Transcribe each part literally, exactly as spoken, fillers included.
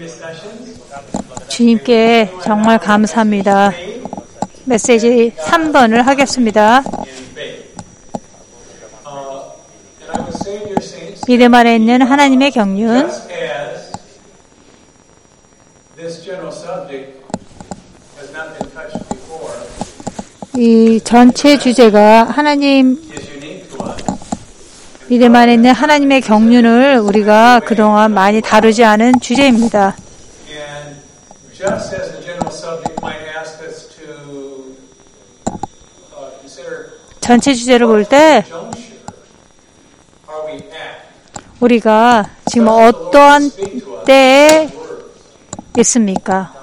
주님께 정말 감사합니다. 메시지 삼 번을 하겠습니다. 믿음 안에 있는 하나님의 경륜. 이 전체 주제가 하나님, 믿음 안에 있는 하나님의 경륜을 우리가 그동안 많이 다루지 않은 주제입니다. 전체 주제를 볼 때 우리가 지금 어떠한 때에 있습니까?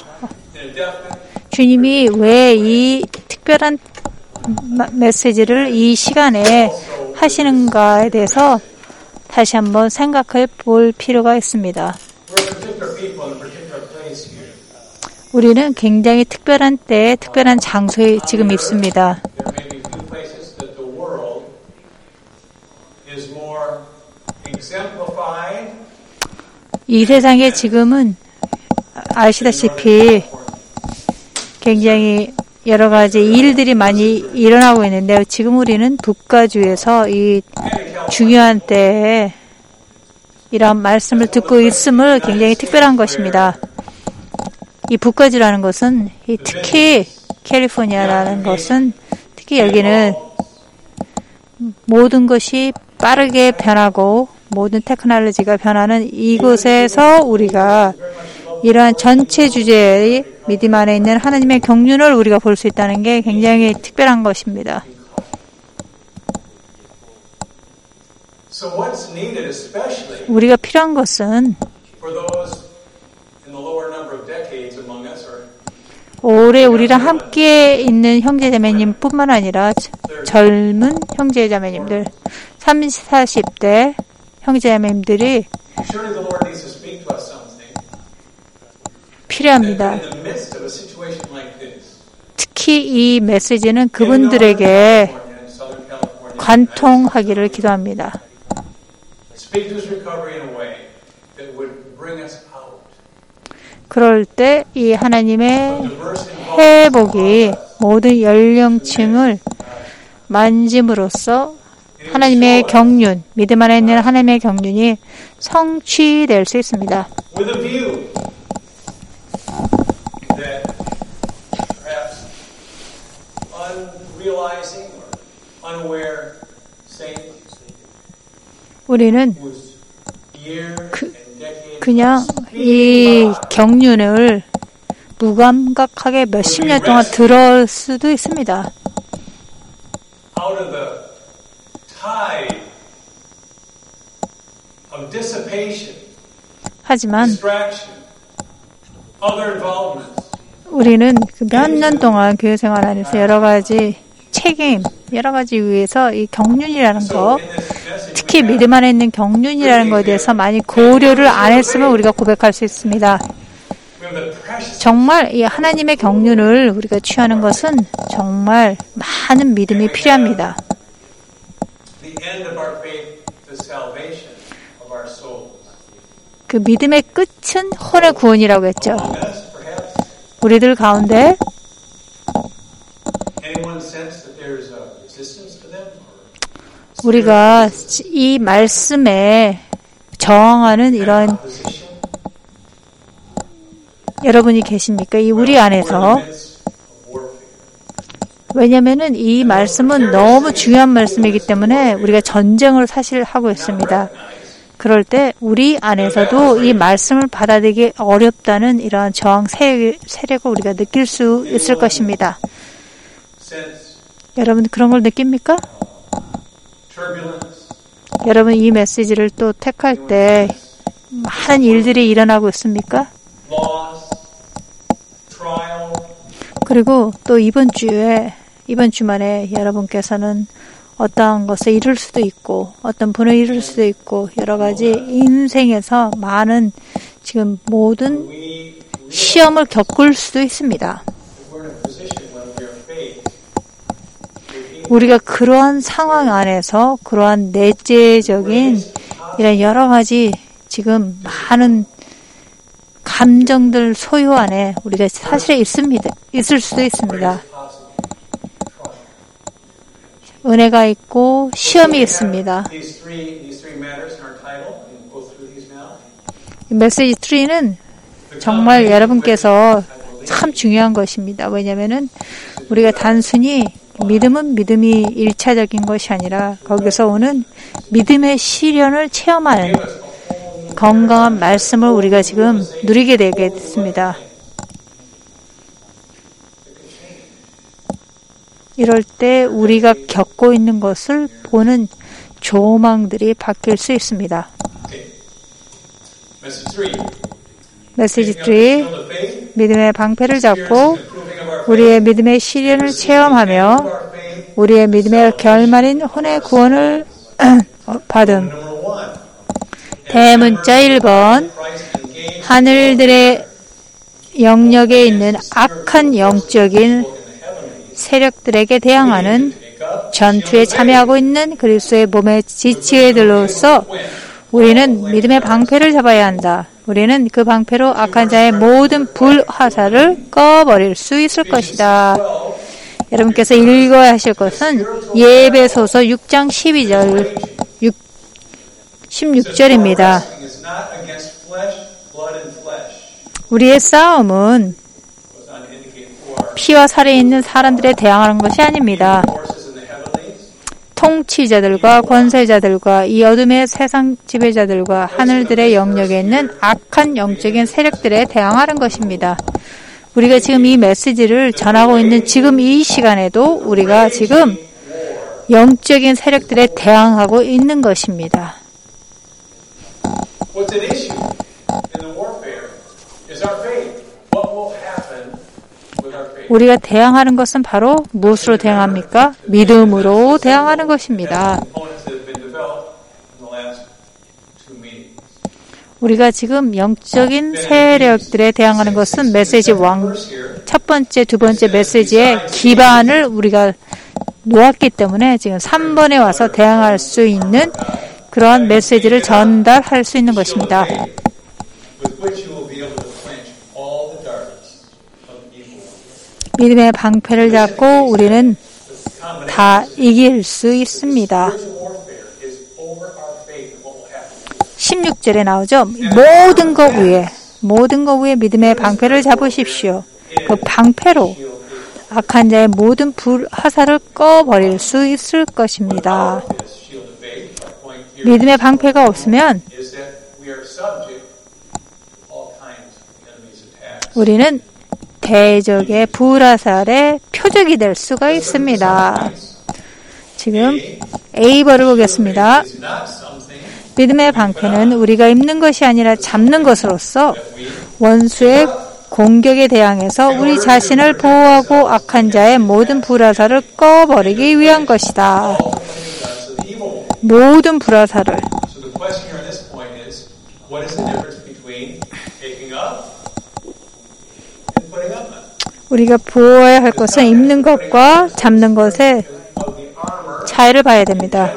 주님이 왜 이 특별한 메시지를 이 시간에 하시는가에 대해서 다시 한번 생각해 볼 필요가 있습니다. 우리는 굉장히 특별한 때에 특별한 장소에 지금 있습니다. 이 세상에 지금은 아시다시피 굉장히 여러 가지 일들이 많이 일어나고 있는데 지금 우리는 북가주에서 이 중요한 때에 이런 말씀을 듣고 있음을 굉장히 특별한 것입니다. 이 북가주라는 것은 특히 캘리포니아라는 것은 특히 여기는 모든 것이 빠르게 변하고 모든 테크놀로지가 변하는 이곳에서 우리가 이러한 전체 주제의 믿음 안에 있는 하나님의 경륜을 우리가 볼 수 있다는 게 굉장히 특별한 것입니다. 우리가 필요한 것은 올해 우리랑 함께 있는 형제자매님 뿐만 아니라 젊은 형제자매님들, 삼십, 사십 대 형제자매님들이 필요합니다. 특히 이 메시지는 그분들에게 관통하기를 기도합니다. 그럴 때 이 하나님의 회복이 모든 연령층을 만짐으로써 하나님의 경륜, 믿음 안에 있는 하나님의 경륜이 성취될 수 있습니다. 우리는 그, 그냥 이 경륜을 무감각하게 몇십 년 동안 들을 수도 있습니다. 하지만 우리는 그 몇 년 동안 교회 생활 안에서 여러 가지 책임, 여러 가지 위해서 이 경륜이라는 거, 특히 믿음 안에 있는 경륜이라는 것에 대해서 많이 고려를 안 했음을 우리가 고백할 수 있습니다. 정말 이 하나님의 경륜을 우리가 취하는 것은 정말 많은 믿음이 필요합니다. 그 믿음의 끝은 혼의 구원이라고 했죠. 우리들 가운데 우리가 이 말씀에 저항하는 이런 여러분이 계십니까? 이 우리 안에서. 왜냐면은 이 말씀은 너무 중요한 말씀이기 때문에 우리가 전쟁을 사실 하고 있습니다. 그럴 때 우리 안에서도 이 말씀을 받아들이기 어렵다는 이러한 저항 세력을 우리가 느낄 수 있을 것입니다. 여러분 그런 걸 느낍니까? 여러분 이 메시지를 또 택할 때 많은 일들이 일어나고 있습니까? 그리고 또 이번 주에 이번 주말에 여러분께서는 어떠한 것을 이룰 수도 있고 어떤 분을 이룰 수도 있고 여러 가지 인생에서 많은 지금 모든 시험을 겪을 수도 있습니다. 우리가 그러한 상황 안에서 그러한 내재적인 이런 여러 가지 지금 많은 감정들 소유 안에 우리가 사실에 있습니다. 있을 수도 있습니다. 은혜가 있고 시험이 있습니다. 메시지 삼은 정말 여러분께서 참 중요한 것입니다. 왜냐하면 우리가 단순히 믿음은 믿음이 일차적인 것이 아니라 거기서 오는 믿음의 시련을 체험하는 건강한 말씀을 우리가 지금 누리게 되게 됐습니다. 이럴 때 우리가 겪고 있는 것을 보는 조망들이 바뀔 수 있습니다. 메시지 삼, 믿음의 방패를 잡고 우리의 믿음의 시련을 체험하며 우리의 믿음의 결말인 혼의 구원을 받음. 대문자 일 번, 하늘들의 영역에 있는 악한 영적인 세력들에게 대항하는 전투에 참여하고 있는 그리스도의 몸의 지체들로서 우리는 믿음의 방패를 잡아야 한다. 우리는 그 방패로 악한 자의 모든 불화살을 꺼버릴 수 있을 것이다. 여러분께서 읽어야 하실 것은 예배소서 육 장 십이 절, 십육 절입니다. 우리의 싸움은 피와 살에 있는 사람들에 대항하는 것이 아닙니다. 통치자들과 권세자들과 이 어둠의 세상 지배자들과 하늘들의 영역에 있는 악한 영적인 세력들에 대항하는 것입니다. 우리가 지금 이 메시지를 전하고 있는 지금 이 시간에도 우리가 지금 영적인 세력들에 대항하고 있는 것입니다. 우리가 대항하는 것은 바로 무엇으로 대항합니까? 믿음으로 대항하는 것입니다. 우리가 지금 영적인 세력들에 대항하는 것은 메시지 왕, 첫 번째, 두 번째 메시지의 기반을 우리가 놓았기 때문에 지금 삼 번에 와서 대항할 수 있는 그러한 메시지를 전달할 수 있는 것입니다. 믿음의 방패를 잡고 우리는 다 이길 수 있습니다. 십육 절에 나오죠. 모든 것 위에, 모든 것 위에 믿음의 방패를 잡으십시오. 그 방패로 악한 자의 모든 불화살을 꺼버릴 수 있을 것입니다. 믿음의 방패가 없으면 우리는 대적의 불화살의 표적이 될 수가 있습니다. 지금 A번을 보겠습니다. 믿음의 방패는 우리가 입는 것이 아니라 잡는 것으로서 원수의 공격에 대항해서 우리 자신을 보호하고 악한 자의 모든 불화살을 꺼버리기 위한 것이다. 모든 불화살을. 우리가 보호해야 할 것은 입는 것과 잡는 것의 차이를 봐야 됩니다.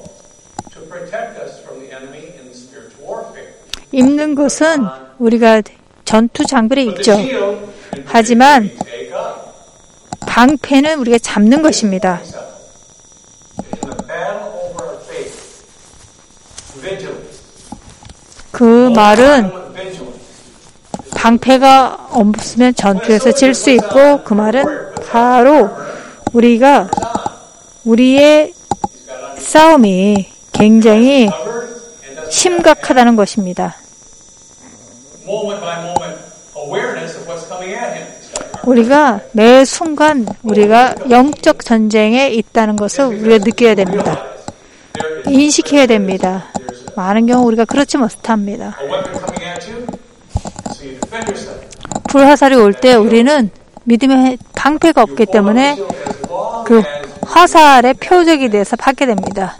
입는 것은 우리가 전투 장비를 입죠. 하지만 방패는 우리가 잡는 것입니다. 그 말은 방패가 없으면 전투에서 질 수 있고 그 말은 바로 우리가 우리의 싸움이 굉장히 심각하다는 것입니다. 우리가 매 순간 우리가 영적 전쟁에 있다는 것을 우리가 느껴야 됩니다. 인식해야 됩니다. 많은 경우 우리가 그렇지 못합니다. 불화살이 올 때 우리는 믿음의 방패가 없기 때문에 그 화살의 표적이 돼서 받게 됩니다.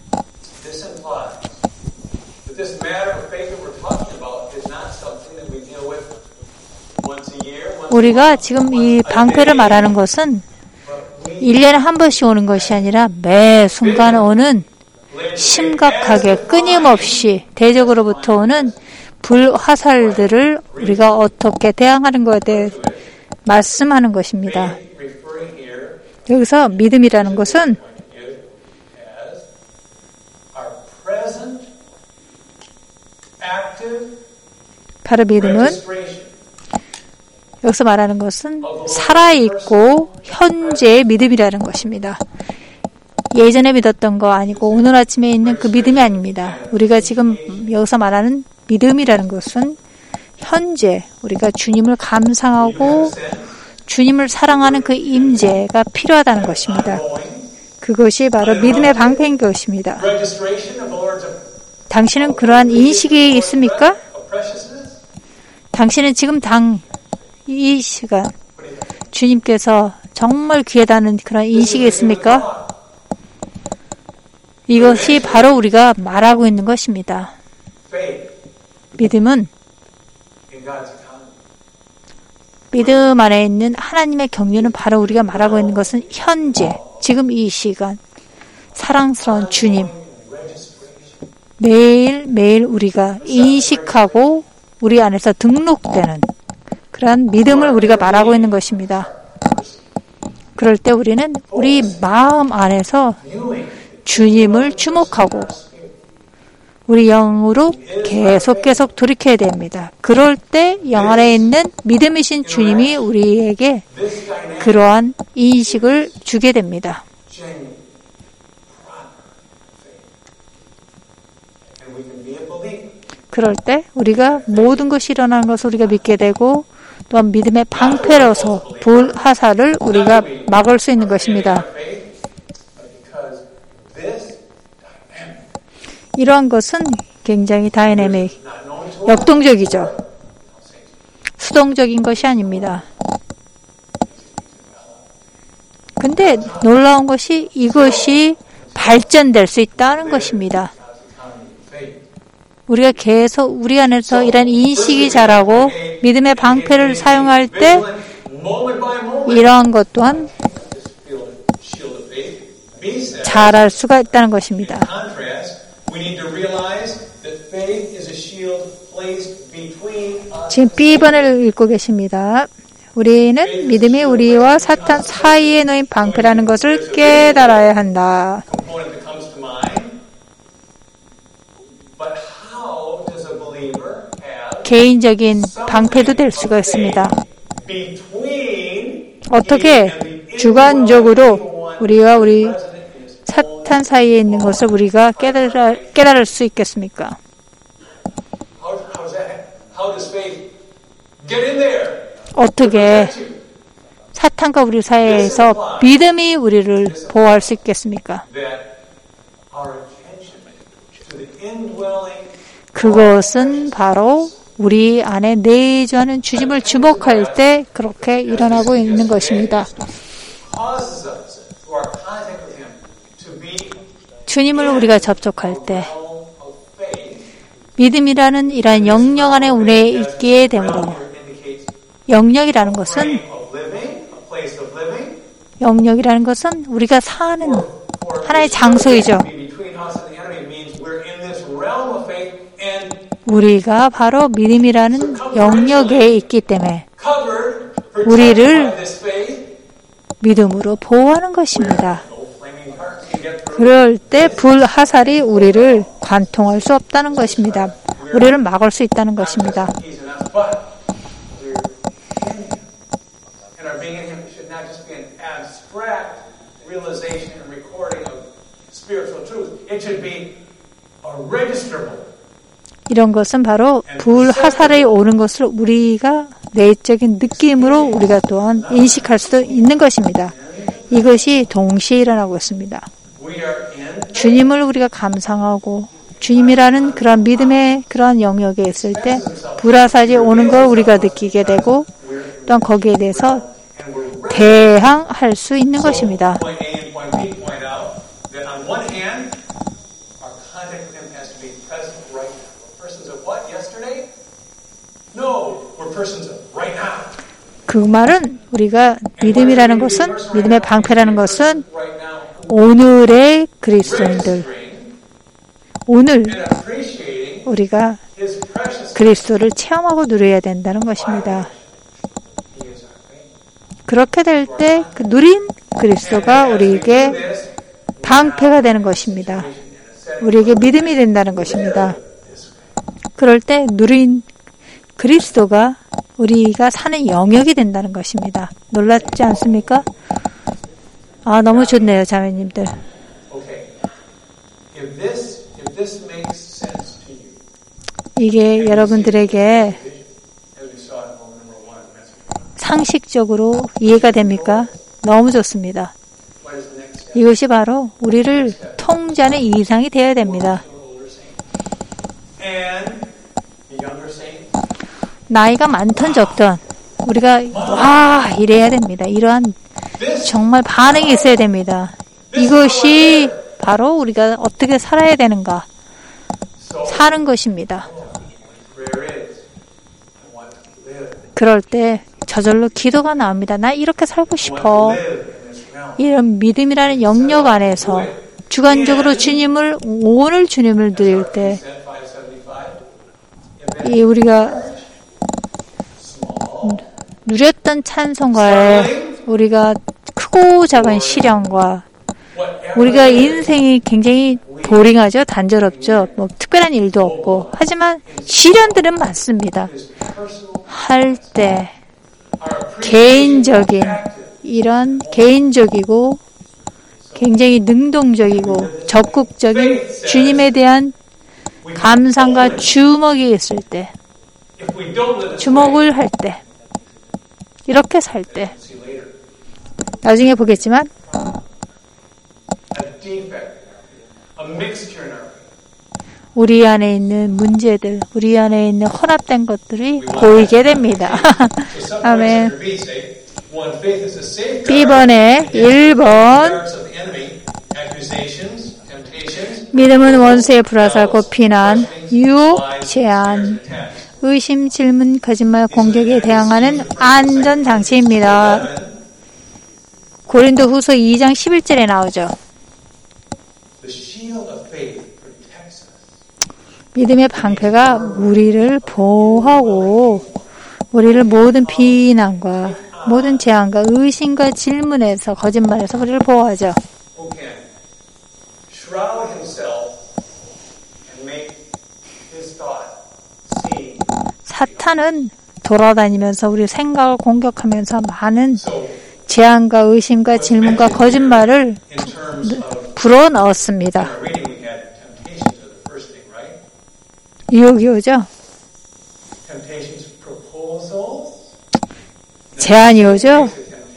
우리가 지금 이 방패를 말하는 것은 일 년에 한 번씩 오는 것이 아니라 매 순간 오는 심각하게 끊임없이 대적으로부터 오는 불화살들을 우리가 어떻게 대항하는 것에 대해 말씀하는 것입니다. 여기서 믿음이라는 것은 바로 믿음은 여기서 말하는 것은 살아있고 현재의 믿음이라는 것입니다. 예전에 믿었던 거 아니고 오늘 아침에 있는 그 믿음이 아닙니다. 우리가 지금 여기서 말하는 믿음이라는 것은 현재 우리가 주님을 감상하고 주님을 사랑하는 그 임재가 필요하다는 것입니다. 그것이 바로 믿음의 방패인 것입니다. 당신은 그러한 인식이 있습니까? 당신은 지금 당 이 시간 주님께서 정말 귀하다는 그런 인식이 있습니까? 이것이 바로 우리가 말하고 있는 것입니다. 믿음은 믿음 안에 있는 하나님의 경륜은 바로 우리가 말하고 있는 것은 현재, 지금 이 시간 사랑스러운 주님 매일매일 우리가 인식하고 우리 안에서 등록되는 그러한 믿음을 우리가 말하고 있는 것입니다. 그럴 때 우리는 우리 마음 안에서 주님을 주목하고 우리 영으로 계속 계속 돌이켜야 됩니다. 그럴 때 영 안에 있는 믿음이신 주님이 우리에게 그러한 인식을 주게 됩니다. 그럴 때 우리가 모든 것이 일어나는 것을 우리가 믿게 되고 또한 믿음의 방패로서 불화살을 우리가 막을 수 있는 것입니다. 이러한 것은 굉장히 다이내믹, 역동적이죠. 수동적인 것이 아닙니다. 근데 놀라운 것이 이것이 발전될 수 있다는 것입니다. 우리가 계속 우리 안에서 이런 인식이 자라고 믿음의 방패를 사용할 때 이러한 것 또한 자랄 수가 있다는 것입니다. 지금 비 번을 읽고 계십니다. 우리는 믿음이 우리와 사탄 사이에 놓인 방패라는 것을 깨달아야 한다. 개인적인 방패도 될 수가 있습니다. 어떻게 주관적으로 우리와 우리 사탄 사이에 있는 것을 우리가 깨달아, 깨달을 수 있겠습니까? 어떻게 사탄과 우리 사이에서 믿음이 우리를 보호할 수 있겠습니까? 그것은 바로 우리 안에 내주하는 주님을 주목할 때 그렇게 일어나고 있는 것입니다. 주님을 우리가 접촉할 때 믿음이라는 이러한 영역 안에 우리에 있게 되므로 영역이라는 것은 영역이라는 것은 우리가 사는 하나의 장소이죠. 우리가 바로 믿음이라는 영역에 있기 때문에 우리를 믿음으로 보호하는 것입니다. 그럴 때 불화살이 우리를 관통할 수 없다는 것입니다. 우리를 막을 수 있다는 것입니다. 이런 것은 바로 불화살이 오는 것을 우리가 내적인 느낌으로 우리가 또한 인식할 수도 있는 것입니다. 이것이 동시에 일어나고 있습니다. 주님을 우리가 감상하고 주님이라는 그런 믿음의 그런 영역에 있을 때 불화살이 오는 걸 우리가 느끼게 되고 또한 거기에 대해서 대항할 수 있는 것입니다. 그 말은 우리가 믿음이라는 것은 믿음의 방패라는 것은 오늘의 그리스도인들 오늘 우리가 그리스도를 체험하고 누려야 된다는 것입니다. 그렇게 될 때 그 누린 그리스도가 우리에게 방패가 되는 것입니다. 우리에게 믿음이 된다는 것입니다. 그럴 때 누린 그리스도가 우리가 사는 영역이 된다는 것입니다. 놀랍지 않습니까? 아, 너무 좋네요, 자매님들. 이게 여러분들에게 상식적으로 이해가 됩니까? 너무 좋습니다. 이것이 바로 우리를 통제하는 이상이 되어야 됩니다. 나이가 많던 적던 우리가 와 이래야 됩니다. 이러한 정말 반응이 있어야 됩니다. 이것이 바로 우리가 어떻게 살아야 되는가 사는 것입니다. 그럴 때 저절로 기도가 나옵니다. 나 이렇게 살고 싶어. 이런 믿음이라는 영역 안에서 주관적으로 주님을 오늘 주님을 드릴 때 이 우리가 누렸던 찬송가에 우리가 크고 작은 시련과 우리가 인생이 굉장히 보링하죠. 단조롭죠. 뭐 특별한 일도 없고 하지만 시련들은 많습니다. 할 때 개인적인 이런 개인적이고 굉장히 능동적이고 적극적인 주님에 대한 감상과 주목이 있을 때 주목을 할 때 이렇게 살 때 나중에 보겠지만 우리 안에 있는 문제들, 우리 안에 있는 혼합된 것들이 보이게 됩니다. 아멘. B번에 일 번 믿음은 원수의 불화살고 비난, 유혹, 제한, 의심, 질문, 거짓말, 공격에 대항하는 안전장치입니다. 고린도후서 이 장 십일 절에 나오죠. 믿음의 방패가 우리를 보호하고 우리를 모든 비난과 모든 제한과 의심과 질문에서 거짓말에서 우리를 보호하죠. 사탄은 돌아다니면서 우리 생각을 공격하면서 많은 제한과 의심과 질문과 거짓말을 불어넣었습니다. 유혹이 오죠? 제한이 오죠?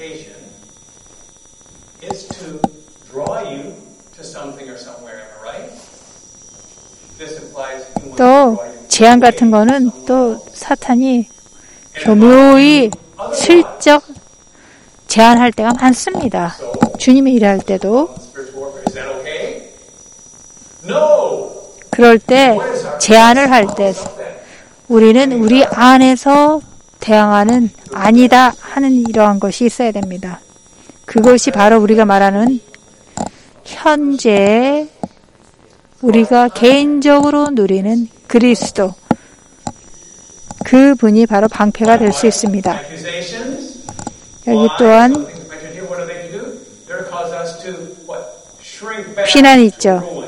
또 제한 같은 거는 또 사탄이 교묘히 슬쩍 제한할 때가 많습니다. 주님이 일할 때도 그럴 때 제한을 할 때 우리는 우리 안에서 대항하는 아니다 하는 이러한 것이 있어야 됩니다. 그것이 바로 우리가 말하는 현재 우리가 개인적으로 누리는 그리스도 그분이 바로 방패가 될 수 있습니다. 여기 또한 비난이 있죠.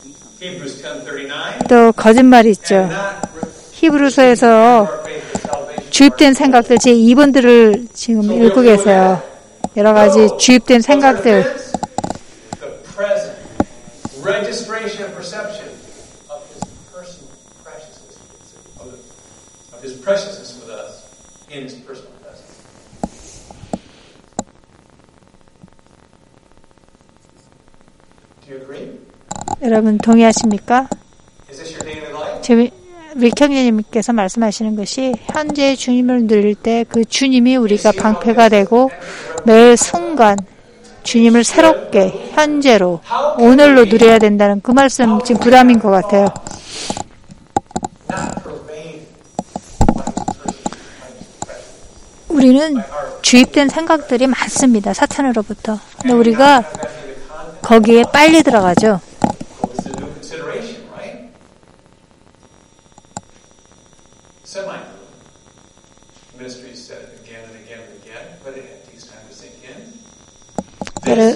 또 거짓말이 있죠. 히브리서에서 주입된 생각들 제이 번들을 지금 읽고 계세요. 여러 가지 주입된 생각들. 여러분 동의하십니까? 윌경님께서 말씀하시는 것이 현재 주님을 누릴 때 그 주님이 우리가 방패가 되고 매 순간 주님을 새롭게 현재로 오늘로 누려야 된다는 그 말씀 지금 부담인 것 같아요. 우리는 주입된 생각들이 많습니다. 사탄으로부터. 근데 우리가 거기에 빨리 들어가죠. 여러,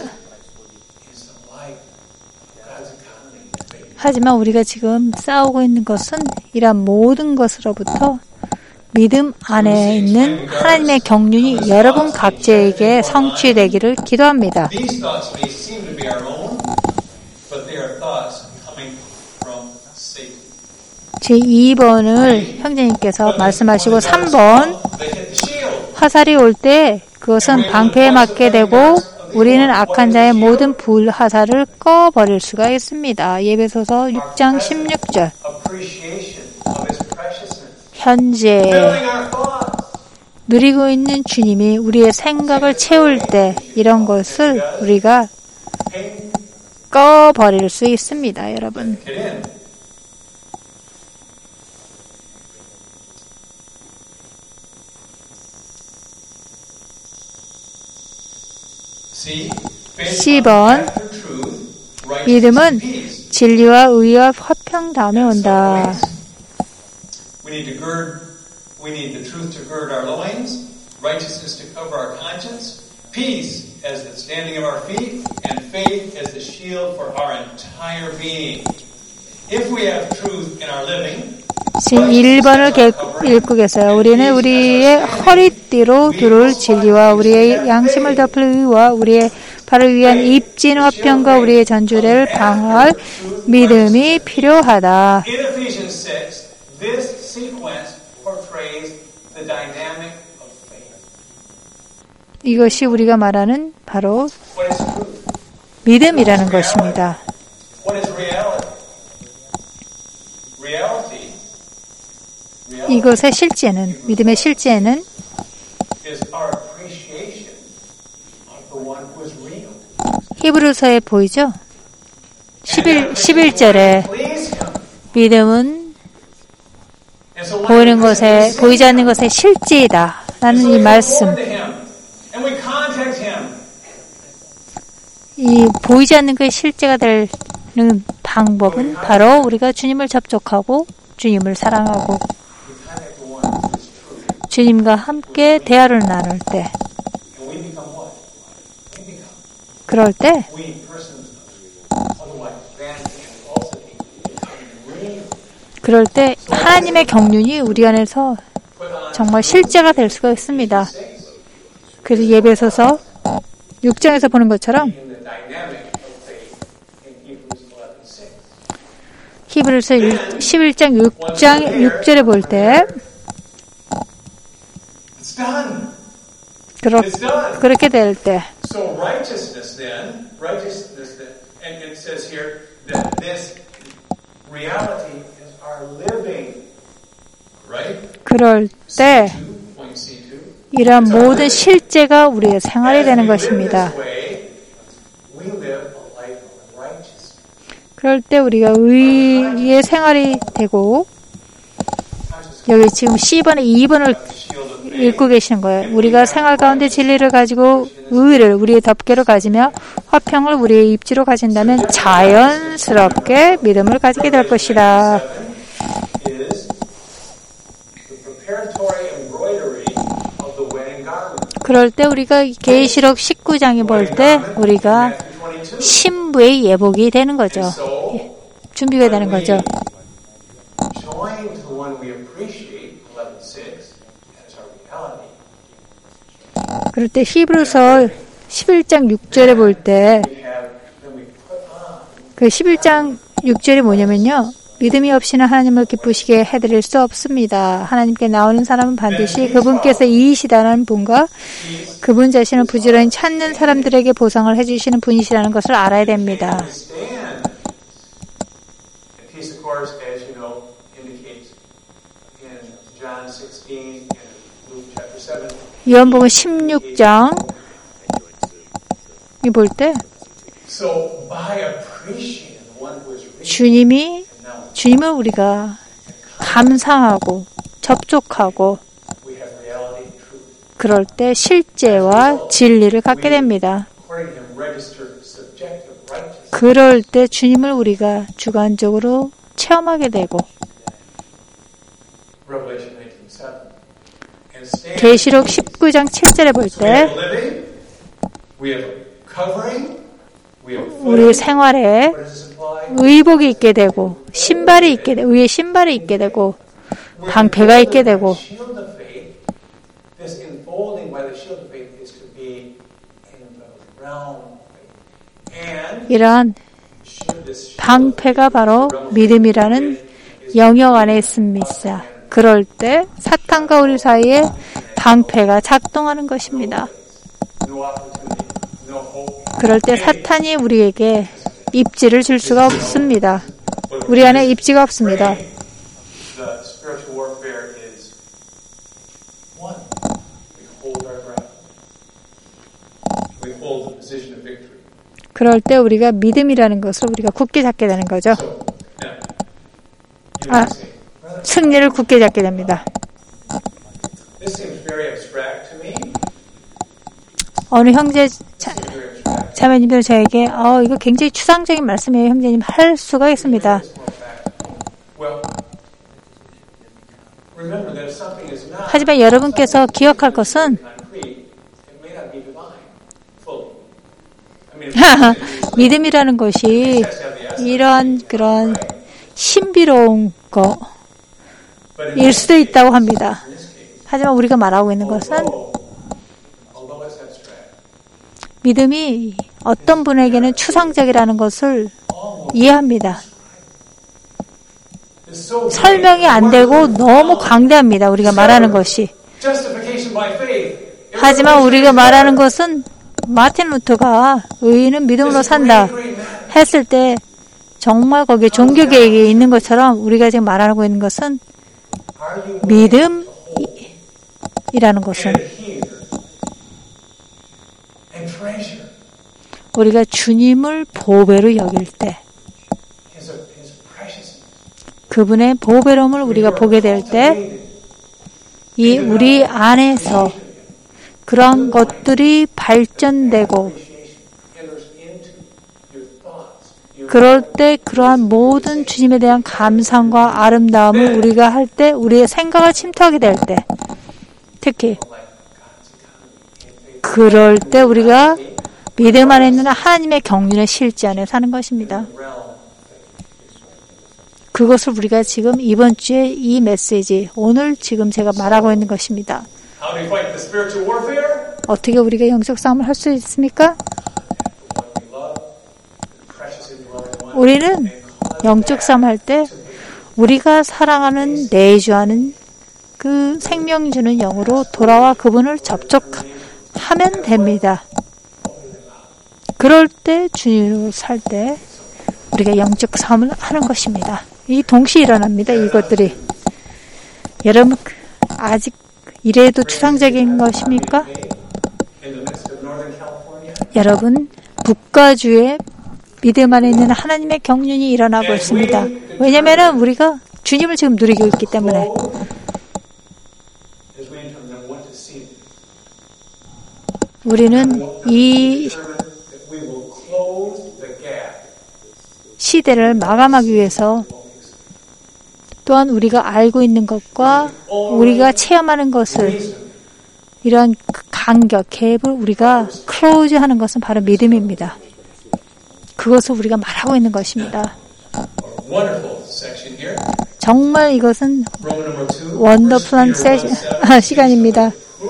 하지만 우리가 지금 싸우고 있는 것은 이러한 모든 것으로부터 믿음 안에 있는 하나님의 경륜이 여러분 각자에게 성취되기를 기도합니다. 제이 번을 형제님께서 말씀하시고 삼 번 화살이 올 때 그것은 방패에 맞게 되고 우리는 악한 자의 모든 불화살을 꺼버릴 수가 있습니다. 에베소서 육 장 십육 절. 현재 누리고 있는 주님이 우리의 생각을 채울 때 이런 것을 우리가 꺼버릴 수 있습니다, 여러분. 십 번 믿음은 진리와 의와 화평 다음에 온다. We need to gird, we need the truth to gird our loins, righteousness to cover our conscience, peace as the standing of our feet, and faith as the shield for our entire being. If we have truth in our living, 일 번을 읽고 계세요. 우리는 우리의 허리띠로 두를 진리와 우리의 양심을 덮을 의와 우리의 발을 위한 입진 화평과 우리의 전주례를 방어할 믿음이 필요하다. 이것이 우리가 말하는 바로 믿음이라는 것입니다. 이것의 실제는, 믿음의 실제는 히브리서에 보이죠? 십일, 십일 절에 믿음은 보이는 것에, 보이지 않는 것의 실제이다 라는 이 말씀. 이 보이지 않는 것의 실제가 되는 방법은 바로 우리가 주님을 접촉하고 주님을 사랑하고 주님과 함께 대화를 나눌 때, 그럴 때 그럴 때 하나님의 경륜이 우리 안에서 정말 실제가 될 수가 있습니다. 그래서 에베소서 육 장에서 보는 것처럼 히브리서 십일 장 육 장 육 절에 볼 때 그렇, 그렇게 될 때 그럴 때 이러한 모든 실제가 우리의 생활이 되는 것입니다. 그럴 때 우리가 의의 생활이 되고, 여기 지금 십 번에 이 번을 읽고 계시는 거예요. 우리가 생활 가운데 진리를 가지고 의를 우리의 덮개로 가지며 화평을 우리의 입지로 가진다면 자연스럽게 믿음을 가지게 될 것이다. 그럴 때 우리가 계시록 십구 장에 볼 때 우리가 신부의 예복이 되는 거죠. 준비가 되는 거죠. 그럴 때 히브리서 십일 장 육 절에 볼 때 그 십일 장 육 절이 뭐냐면요. 믿음이 없이는 하나님을 기쁘시게 해드릴 수 없습니다. 하나님께 나오는 사람은 반드시 그분께서 이이시다는 분과 그분 자신을 부지런히 찾는 사람들에게 보상을 해주시는 분이시라는 것을 알아야 됩니다. 요한복음 십육 장 이 볼 때 주님이 주님을 우리가 감상하고 접촉하고 그럴 때 실제와 진리를 갖게 됩니다. 그럴 때 주님을 우리가 주관적으로 체험하게 되고 계시록 십구 장 칠 절에 볼 때 우리 생활에 의복이 있게 되고 신발이 있게 되고 위에 신발이 있게 되고 방패가 있게 되고 이러한 방패가 바로 믿음이라는 영역 안에 있습니다. 그럴 때 사탄과 우리 사이에 방패가 작동하는 것입니다. 그럴 때 사탄이 우리에게 입지를 줄 수가 없습니다. 우리 안에 입지가 없습니다. 그럴 때 우리가 믿음이라는 것을 우리가 굳게 잡게 되는 거죠. 아, 승리를 굳게 잡게 됩니다. 어느 형제 자, 자매님들 저에게 어, 이거 굉장히 추상적인 말씀이에요. 형제님 할 수가 있습니다. 하지만 여러분께서 기억할 것은 믿음이라는 것이 이런 그런 신비로운 거일 수도 있다고 합니다. 하지만 우리가 말하고 있는 것은 믿음이 어떤 분에게는 추상적이라는 것을 이해합니다. 설명이 안 되고 너무 광대합니다. 우리가 말하는 것이. 하지만 우리가 말하는 것은 마틴 루터가 의인은 믿음으로 산다 했을 때 정말 거기에 종교계획이 있는 것처럼 우리가 지금 말하고 있는 것은 믿음이라는 것은 우리가 주님을 보배로 여길 때 그분의 보배로움을 우리가 보게 될 때 이 우리 안에서 그런 것들이 발전되고 그럴 때 그러한 모든 주님에 대한 감상과 아름다움을 우리가 할 때 우리의 생각을 침투하게 될 때 특히 그럴 때 우리가 믿음 안에 있는 하나님의 경륜의 실제 안에 사는 것입니다. 그것을 우리가 지금 이번 주에 이 메시지 오늘 지금 제가 말하고 있는 것입니다. 어떻게 우리가 영적 싸움을 할 수 있습니까? 우리는 영적 싸움 할 때 우리가 사랑하는 내주하는 그 생명 주는 영으로 돌아와 그분을 접촉하면 됩니다. 그럴 때 주님으로 살 때 우리가 영적 싸움을 하는 것입니다. 이 동시에 일어납니다. 이것들이. 여러분 아직 이래도 추상적인 것입니까? 여러분 북가주에 믿음 안에 있는 하나님의 경륜이 일어나고 있습니다. 왜냐하면 우리가 주님을 지금 누리고 있기 때문에 우리는 이 시대를 마감하기 위해서 또한 우리가 알고 있는 것과 우리가 체험하는 것을 이런 간격, 갭을 우리가 클로즈하는 것은 바로 믿음입니다. 그것을 우리가 말하고 있는 것입니다. 정말 이것은 원더풀한 시간입니다.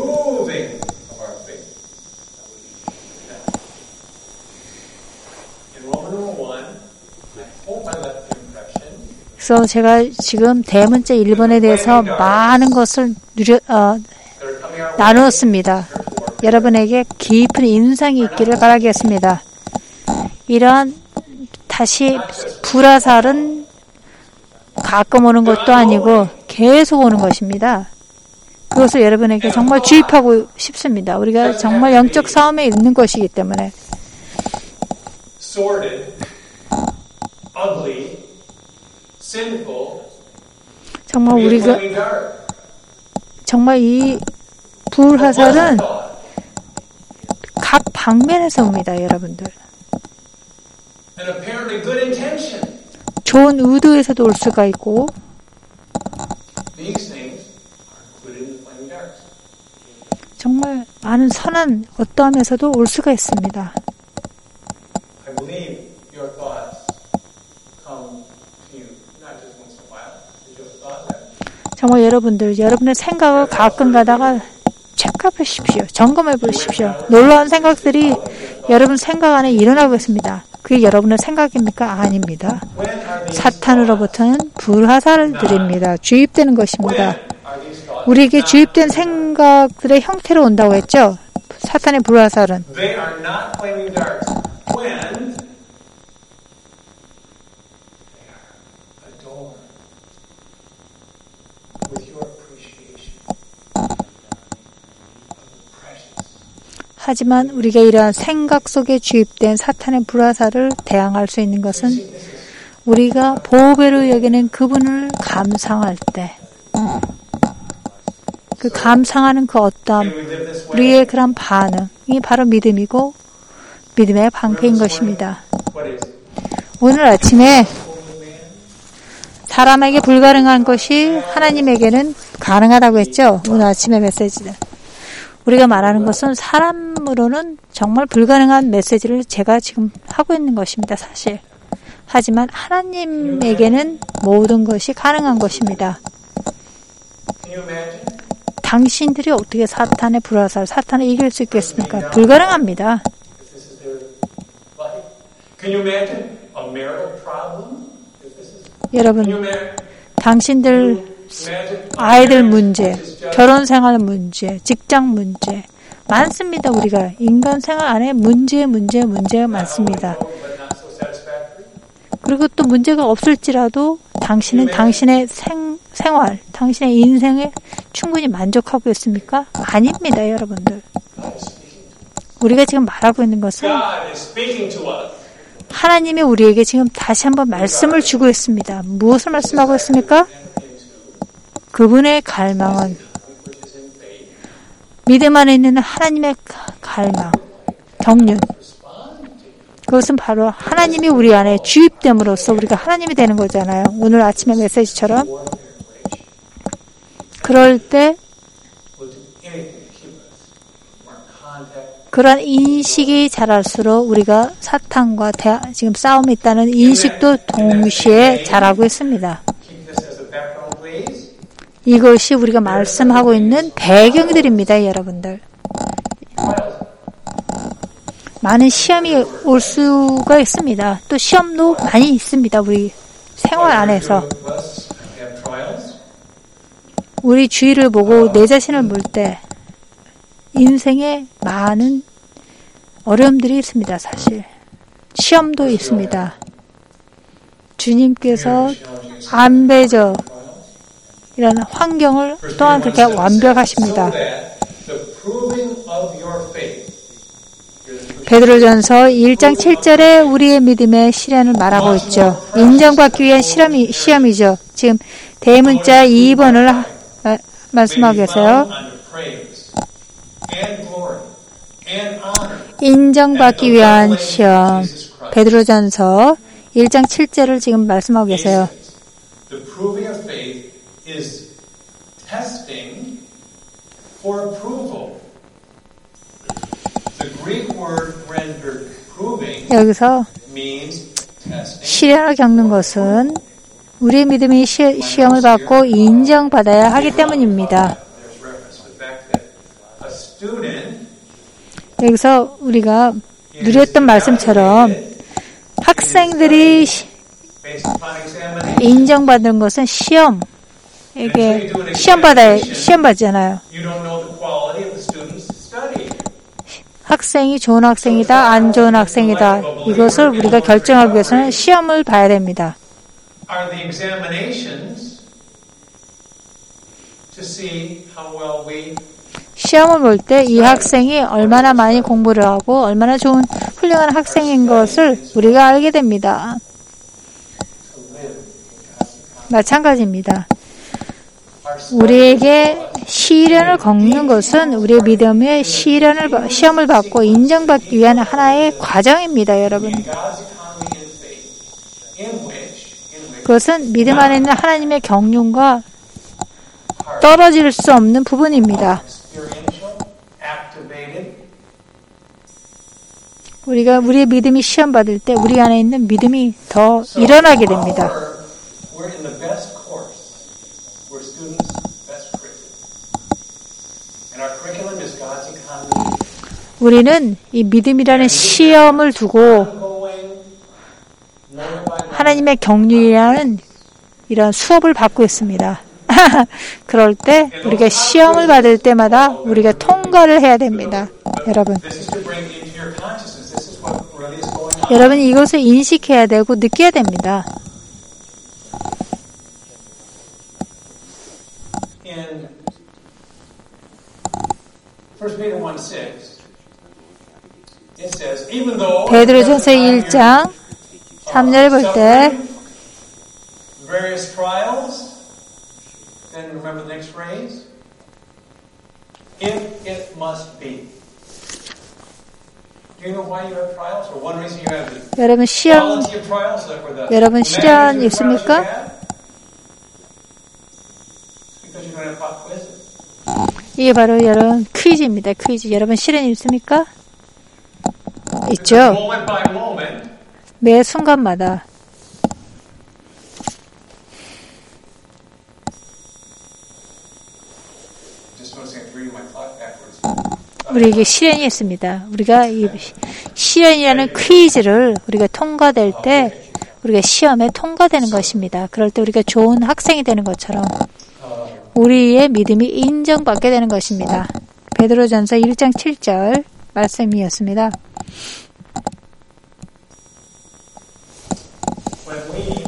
그래서 제가 지금 대문자 일 번에 대해서 많은 것을 누려, 어, 나누었습니다. 여러분에게 깊은 인상이 있기를 바라겠습니다. 이러한 다시 불화살은 가끔 오는 것도 아니고 계속 오는 것입니다. 그것을 여러분에게 정말 주입하고 싶습니다. 우리가 정말 영적 싸움에 있는 것이기 때문에. 정말 우리가 정말 이 불화살은 각 방면에서 옵니다, 여러분들. 좋은 의도에서도 올 수가 있고 정말 많은 선한 어떠함에서도 올 수가 있습니다. I believe your thoughts come to you not just once in a while. Did you ever thought that? 정말 여러분들, 여러분의 생각을 가끔 가다가 체크해 보십시오. 점검해 보십시오. 놀라운 생각들이 여러분 생각 안에 일어나고 있습니다. 그게 여러분의 생각입니까? 아닙니다. 사탄으로부터는 불화살들입니다. 주입되는 것입니다. 우리에게 주입된 생각들의 형태로 온다고 했죠? 사탄의 불화살은. 하지만 우리가 이러한 생각 속에 주입된 사탄의 불화살을 대항할 수 있는 것은 우리가 보배로 여기는 그분을 감상할 때, 그 감상하는 그 어떠함, 우리의 그런 반응이 바로 믿음이고 믿음의 방패인 것입니다. 오늘 아침에 사람에게 불가능한 것이 하나님에게는 가능하다고 했죠. 오늘 아침의 메시지는. 우리가 말하는 것은 사람으로는 정말 불가능한 메시지를 제가 지금 하고 있는 것입니다. 사실. 하지만 하나님에게는 모든 것이 가능한 것입니다. 당신들이 어떻게 사탄의 불화살, 사탄을 이길 수 있겠습니까? 불가능합니다. 여러분, 당신들 아이들 문제, 결혼 생활 문제, 직장 문제 많습니다. 우리가 인간 생활 안에 문제, 문제, 문제가 많습니다. 그리고 또 문제가 없을지라도 당신은 당신의 생, 생활, 당신의 인생에 충분히 만족하고 있습니까? 아닙니다, 여러분들. 우리가 지금 말하고 있는 것은 하나님이 우리에게 지금 다시 한번 말씀을 주고 있습니다. 무엇을 말씀하고 있습니까? 그분의 갈망은 믿음 안에 있는 하나님의 갈망, 경륜. 그것은 바로 하나님이 우리 안에 주입됨으로써 우리가 하나님이 되는 거잖아요. 오늘 아침의 메시지처럼. 그럴 때 그런 인식이 자랄수록 우리가 사탄과 대, 지금 싸움이 있다는 인식도 동시에 자라고 있습니다. 이것이 우리가 말씀하고 있는 배경들입니다, 여러분들. 많은 시험이 올 수가 있습니다. 또 시험도 많이 있습니다, 우리 생활 안에서. 우리 주위를 보고 내 자신을 볼 때 인생에 많은 어려움들이 있습니다, 사실. 시험도 있습니다. 주님께서 안배저 이런 환경을 또한 그렇게 완벽하십니다. 베드로전서 일 장 칠 절에 우리의 믿음의 시련을 말하고 있죠. 인정받기 위한 시험이, 시험이죠. 지금 대문자 이 번을 하, 아, 말씀하고 계세요. 인정받기 위한 시험. 베드로전서 일 장 칠 절을 지금 말씀하고 계세요. is testing for approval. The Greek word rendered proving 여기서 means testing. 시련을 겪는 것은 우리의 믿음이 시, 시험을 받고 인정받아야 하기 때문입니다. 여기서 우리가 누렸던 말씀처럼 학생들이 인정받는 것은 시험 이게 시험 받아야 시험 받잖아요. 학생이 좋은 학생이다, 안 좋은 학생이다. 이것을 우리가 결정하기 위해서는 시험을 봐야 됩니다. 시험을 볼 때 이 학생이 얼마나 많이 공부를 하고 얼마나 좋은 훌륭한 학생인 것을 우리가 알게 됩니다. 마찬가지입니다. 우리에게 시련을 겪는 것은 우리의 믿음의 시련을, 시험을 받고 인정받기 위한 하나의 과정입니다, 여러분. 그것은 믿음 안에 있는 하나님의 경륜과 떨어질 수 없는 부분입니다. activated. 우리가 우리의 믿음이 시험 받을 때 우리 안에 있는 믿음이 더 일어나게 됩니다. We're in the best course. We're students' best curriculum. And our curriculum is God's economy. 우리는 이 믿음이라는 시험을 두고 하나님의 경륜이라는 이런 수업을 받고 있습니다. 그럴 때 우리가 시험을 받을 때마다 우리가 통과를 해야 됩니다. 여러분. 여러분 이것을 인식해야 되고 느껴야 됩니다. In First Peter one six, it says, even though 베드로전서 일 장 삼 절 볼 때 various trials, then remember the next phrase, if it must be. Do you know why you have trials? Or one reason you have the 여러분 시험 quality of trials, like where the 여러분 시련 magnitude of trials 있습니까? you have? It's because you don't have pop quizzes. 이게 바로 여러분 퀴즈입니다. 퀴즈. 여러분 시련이 있습니까? 있죠. Moment by moment, 매 순간마다 just noticing I'm reading my clock backwards. 우리에게 시련이 있습니다. 우리가 이 시련이라는 퀴즈를 우리가 통과될 때 우리가 시험에 통과되는 것입니다. 그럴 때 우리가 좋은 학생이 되는 것처럼 우리의 믿음이 인정받게 되는 것입니다. 베드로전서 일 장 칠 절 말씀이었습니다. When we in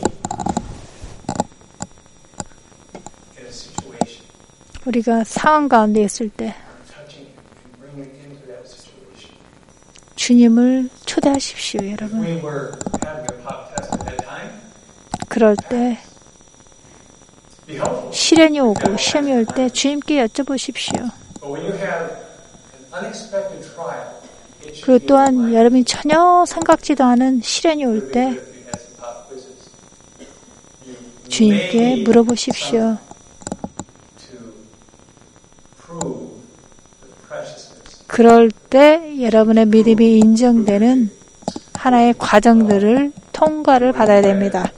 a situation, 우리가 상황 가운데 있을 때 touching and bringing into that situation. 주님을 초대하십시오, 여러분. We were having a pop test at that time. 그럴 때 Be helpful. 시련이 오고 시험이 올 때 주님께 여쭤보십시오. But when you have an unexpected trial, it should 그리고 be 또한 여러분이 전혀 생각지도 않은 시련이 올 때 you had some pop quizzes. You 주님께 may need 물어보십시오. to prove the preciousness. 그럴 때 여러분의 믿음이 인정되는 하나의 과정들을 통과를 받아야 됩니다.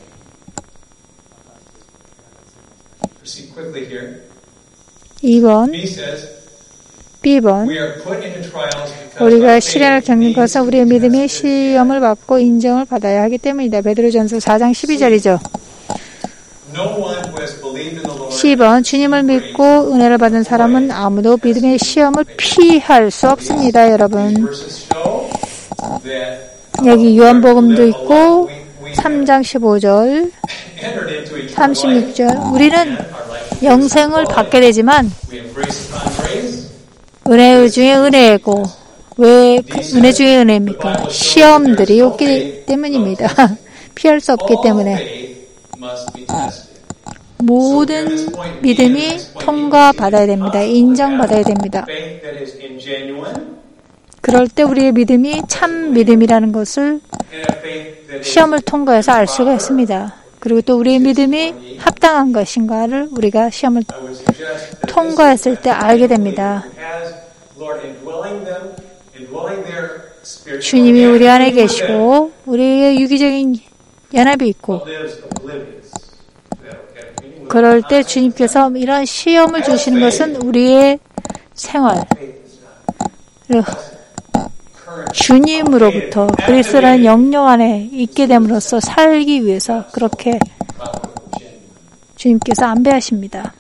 Proceed quickly here. 이 번, B says, 비 번 we are put into trials because 우리가 our 시련을 faith 겪는 needs 것은 to be 우리의 믿음이 tested. 시험을 받고 인정을 받아야 하기 때문이다. 베드로전서 사 장 십이 절이죠. No one who has believed in the Lord 십 번 주님을 믿고 은혜를 받은 사람은 아무도 믿음의 시험을 피할 수 없습니다. 여러분. verses show that 여기 요한복음도 있고 we, we 삼 장 십오 절 entered into eternal 삼십육 절 life. 우리는 Our life 영생을 받게 되지만 we have grace upon grace. 은혜 중에 은혜고 왜 그 은혜 중에 은혜입니까? 시험들이 오기 때문입니다. 피할 수 없기 All 때문에 faith must be tested. 모든 믿음이 통과받아야 됩니다. 인정받아야 됩니다. Faith that is ingenuine 그럴 때 우리의 믿음이 참 믿음이라는 것을 and a faith that is 시험을 통과해서 알 수가 있습니다. 그리고 또 우리의 믿음이 합당한 것인가를 우리가 시험을 I would suggest that 통과했을 때 알게 됩니다. has Lord indwelling them, indwelling their spiritual 주님이 우리 안에 identity with them, 계시고 우리의 유기적인 연합이 있고 but lives oblivious to that identity. 그럴 때 주님께서 이런 시험을 주시는 것은 우리의 생활, 그리고 주님으로부터 그리스도라는 영역 안에 있게 됨으로써 살기 위해서 그렇게 주님께서 안배하십니다.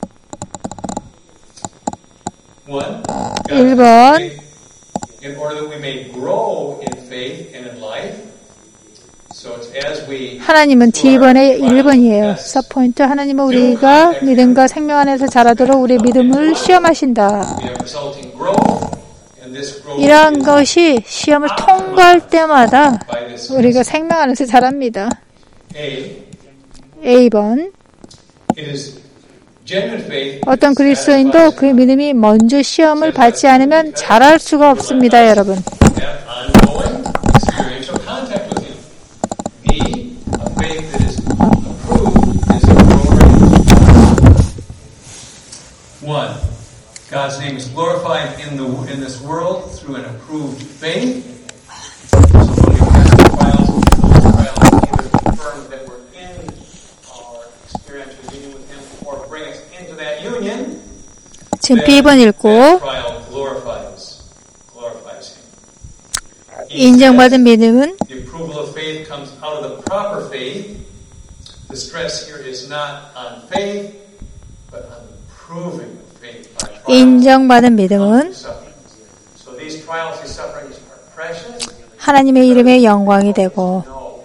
일 번 In order that we may grow in faith and in life. So it's as we 하나님은 D번의 일 번이에요. 서포인트 하나님은 우리가 믿음과 생명 안에서 자라도록 우리의 믿음을 시험하신다. we have resulting growth, and this growth 이러한 is 것이 시험을 통과할 때마다 by this 우리가 생명 안에서 자랍니다. A. A 번 It is genuine faith. 어떤 그리스도인도 그의 믿음이 먼저 시험을 받지 않으면 자랄 수가 없습니다, 여러분. Have ongoing experiential contact with Him. B. A faith that is approved is a growing. One. God's name is glorified in the in this world through an approved faith. So when we pass the trials, those trials either confirm that we're in our experiential union with Him, or bring us into that union. 지금 비 번 읽고 trial glorifies glorifies Him. 인정받은 믿음은 The approval of faith comes out of the proper faith. The stress here is not on faith, but on the proving of faith by trials. 인정받은 믿음은 So these trials, these sufferings are precious. 하나님의 이름의 영광이 되고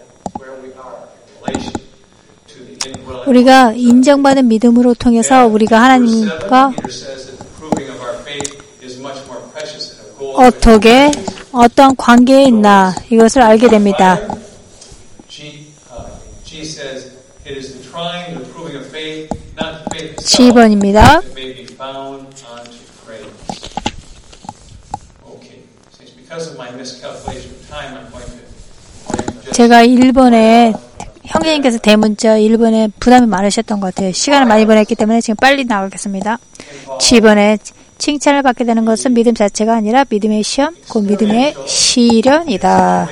우리가 인정받은 믿음으로 통해서 우리가 하나님과 어떻게 어떤 관계에 있나 이것을 알게 됩니다. 칠 번입니다. 제가 일 번에 형제님께서 대문자 일 번에 부담이 많으셨던 것 같아요. 시간을 많이 보냈기 때문에 지금 빨리 나가겠습니다. 칠 번에 칭찬을 받게 되는 것은 믿음 자체가 아니라 믿음의 시험, 곧 믿음의 시련이다.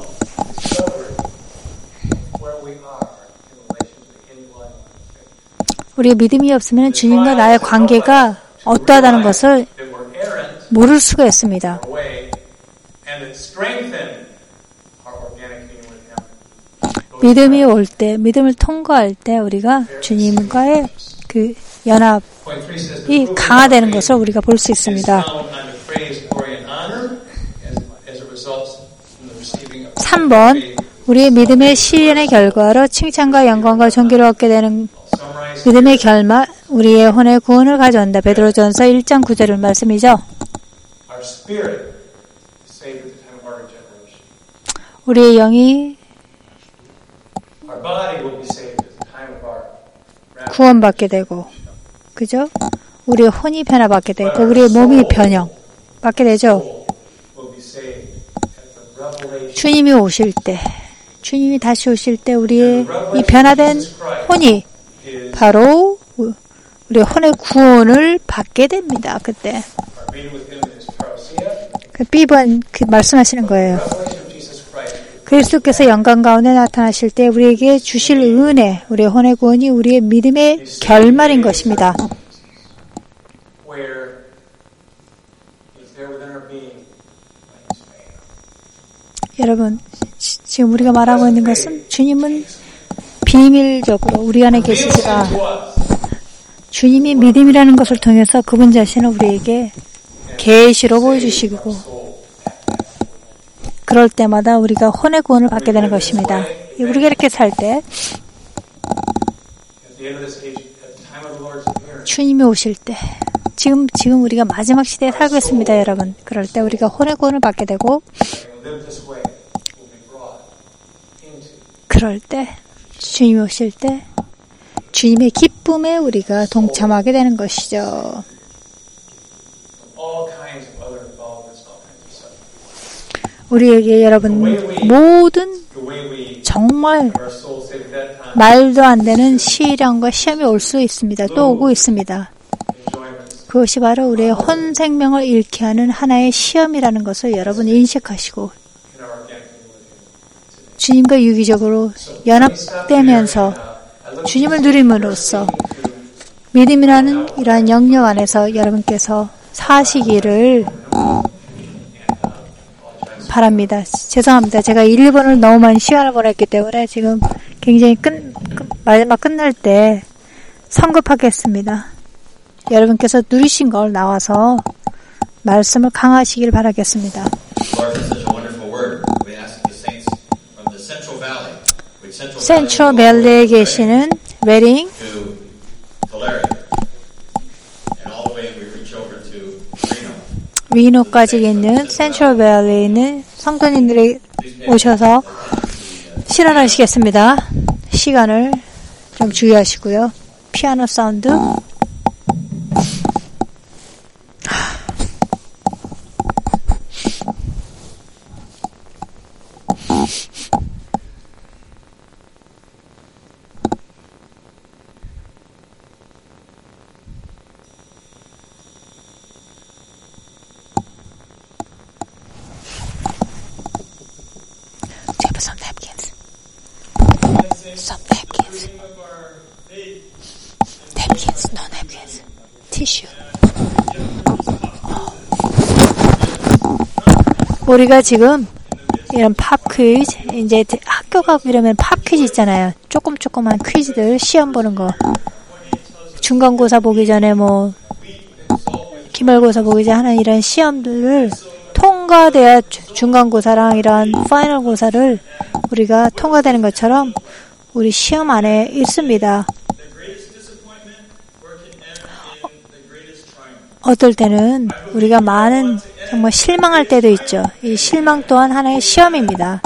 우리가 믿음이 없으면 주님과 나의 관계가 어떠하다는 것을 모를 수가 있습니다. 믿음이 올 때, 믿음을 통과할 때 우리가 주님과의 그 연합이 강화되는 것을 우리가 볼 수 있습니다. 삼 번, 우리의 믿음의 시련의 결과로 칭찬과 영광과 존귀를 얻게 되는 믿음의 결말, 우리의 혼의 구원을 가져온다. 베드로전서 일 장 구 절 말씀이죠. 우리의 영이 구원받게 되고, 그죠? 우리의 혼이 변화받게 되고, 우리의 몸이 변형 받게 되죠. 주님이 오실 때, 주님이 다시 오실 때 우리의 이 변화된 혼이 바로 우리의 혼의 구원을 받게 됩니다. 그때 그 비 번 그 말씀하시는 거예요. 그리스도께서 영광 가운데 나타나실 때 우리에게 주실 은혜, 우리의 혼의 구원이 우리의 믿음의 결말인 것입니다. 여러분, 지금 우리가 말하고 있는 것은 주님은 비밀적으로 우리 안에 계시지만 주님이 믿음이라는 것을 통해서 그분 자신을 우리에게 계시로 보여주시고 그럴 때마다 우리가 혼의 구원을 받게 되는 것입니다. 우리가 이렇게 살 때 주님이 오실 때 지금 지금 우리가 마지막 시대에 살고 있습니다, 여러분. 그럴 때 우리가 혼의 구원을 받게 되고 그럴 때 주님이 오실 때 주님의 기쁨에 우리가 동참하게 되는 것이죠. 우리에게 여러분 모든 정말 말도 안 되는 시련과 시험이 올 수 있습니다. 또 오고 있습니다. 그것이 바로 우리의 혼 생명을 잃게 하는 하나의 시험이라는 것을 여러분 인식하시고 주님과 유기적으로 연합되면서 주님을 누림으로써 믿음이라는 이러한 영역 안에서 여러분께서 사시기를 바랍니다. 죄송합니다. 제가 일 번을 너무 많이 시간을 보냈기 때문에 지금 굉장히 끝, 끝, 마지막 끝날 때 성급하겠습니다. 여러분께서 누리신 걸 나와서 말씀을 강하시길 바라겠습니다. 센트럴 밸리에 계시는 레딩 리노까지 있는 센트럴 밸리에 있는 성도님들이 오셔서 실현하시겠습니다. 시간을 좀 주의하시고요. 피아노 사운드 have some napkins. Some napkins. Napkins, no napkins. Tissue. 우리가 지금 이런 팝 퀴즈, 이제 학교 가고 이러면 팝 퀴즈 있잖아요. 조금 조그만 퀴즈들, 시험 보는 거. 중간고사 보기 전에 뭐, 기말고사 보기 전에 하는 이런 시험들을 통과돼야 중간고사랑 이런 파이널 고사를 우리가 통과되는 것처럼 우리 시험 안에 있습니다. 어떨 때는 우리가 많은 정말 실망할 때도 있죠. 이 실망 또한 하나의 시험입니다.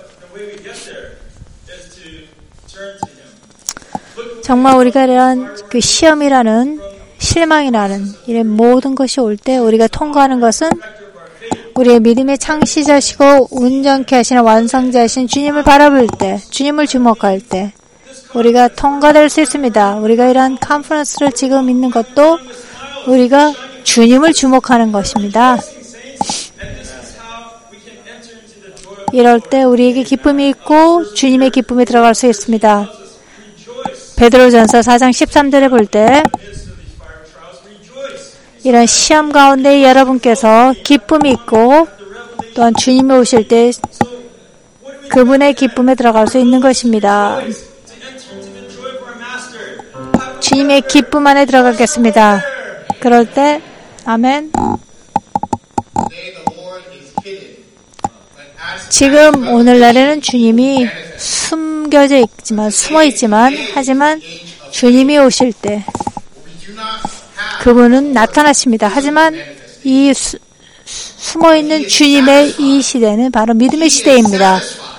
정말 우리가 이런 그 시험이라는 실망이라는 이런 모든 것이 올 때 우리가 통과하는 것은 우리의 믿음의 창시자시고 온전케 하시는 완성자이신 주님을 바라볼 때, 주님을 주목할 때 우리가 통과될 수 있습니다. 우리가 이러한 컨퍼런스를 지금 있는 것도 우리가 주님을 주목하는 것입니다. 이럴 때 우리에게 기쁨이 있고 주님의 기쁨에 들어갈 수 있습니다. 베드로전서 사 장 십삼 절에 볼 때 이런 시험 가운데 여러분께서 기쁨이 있고 또한 주님이 오실 때 그분의 기쁨에 들어갈 수 있는 것입니다. 주님의 기쁨 안에 들어가겠습니다. 그럴 때 아멘. 지금 오늘날에는 주님이 숨겨져 있지만 숨어 있지만 하지만 주님이 오실 때 그분은 나타나십니다. 하지만 이 수, 숨어 있는 주님의 이 시대는 바로 믿음의 시대입니다.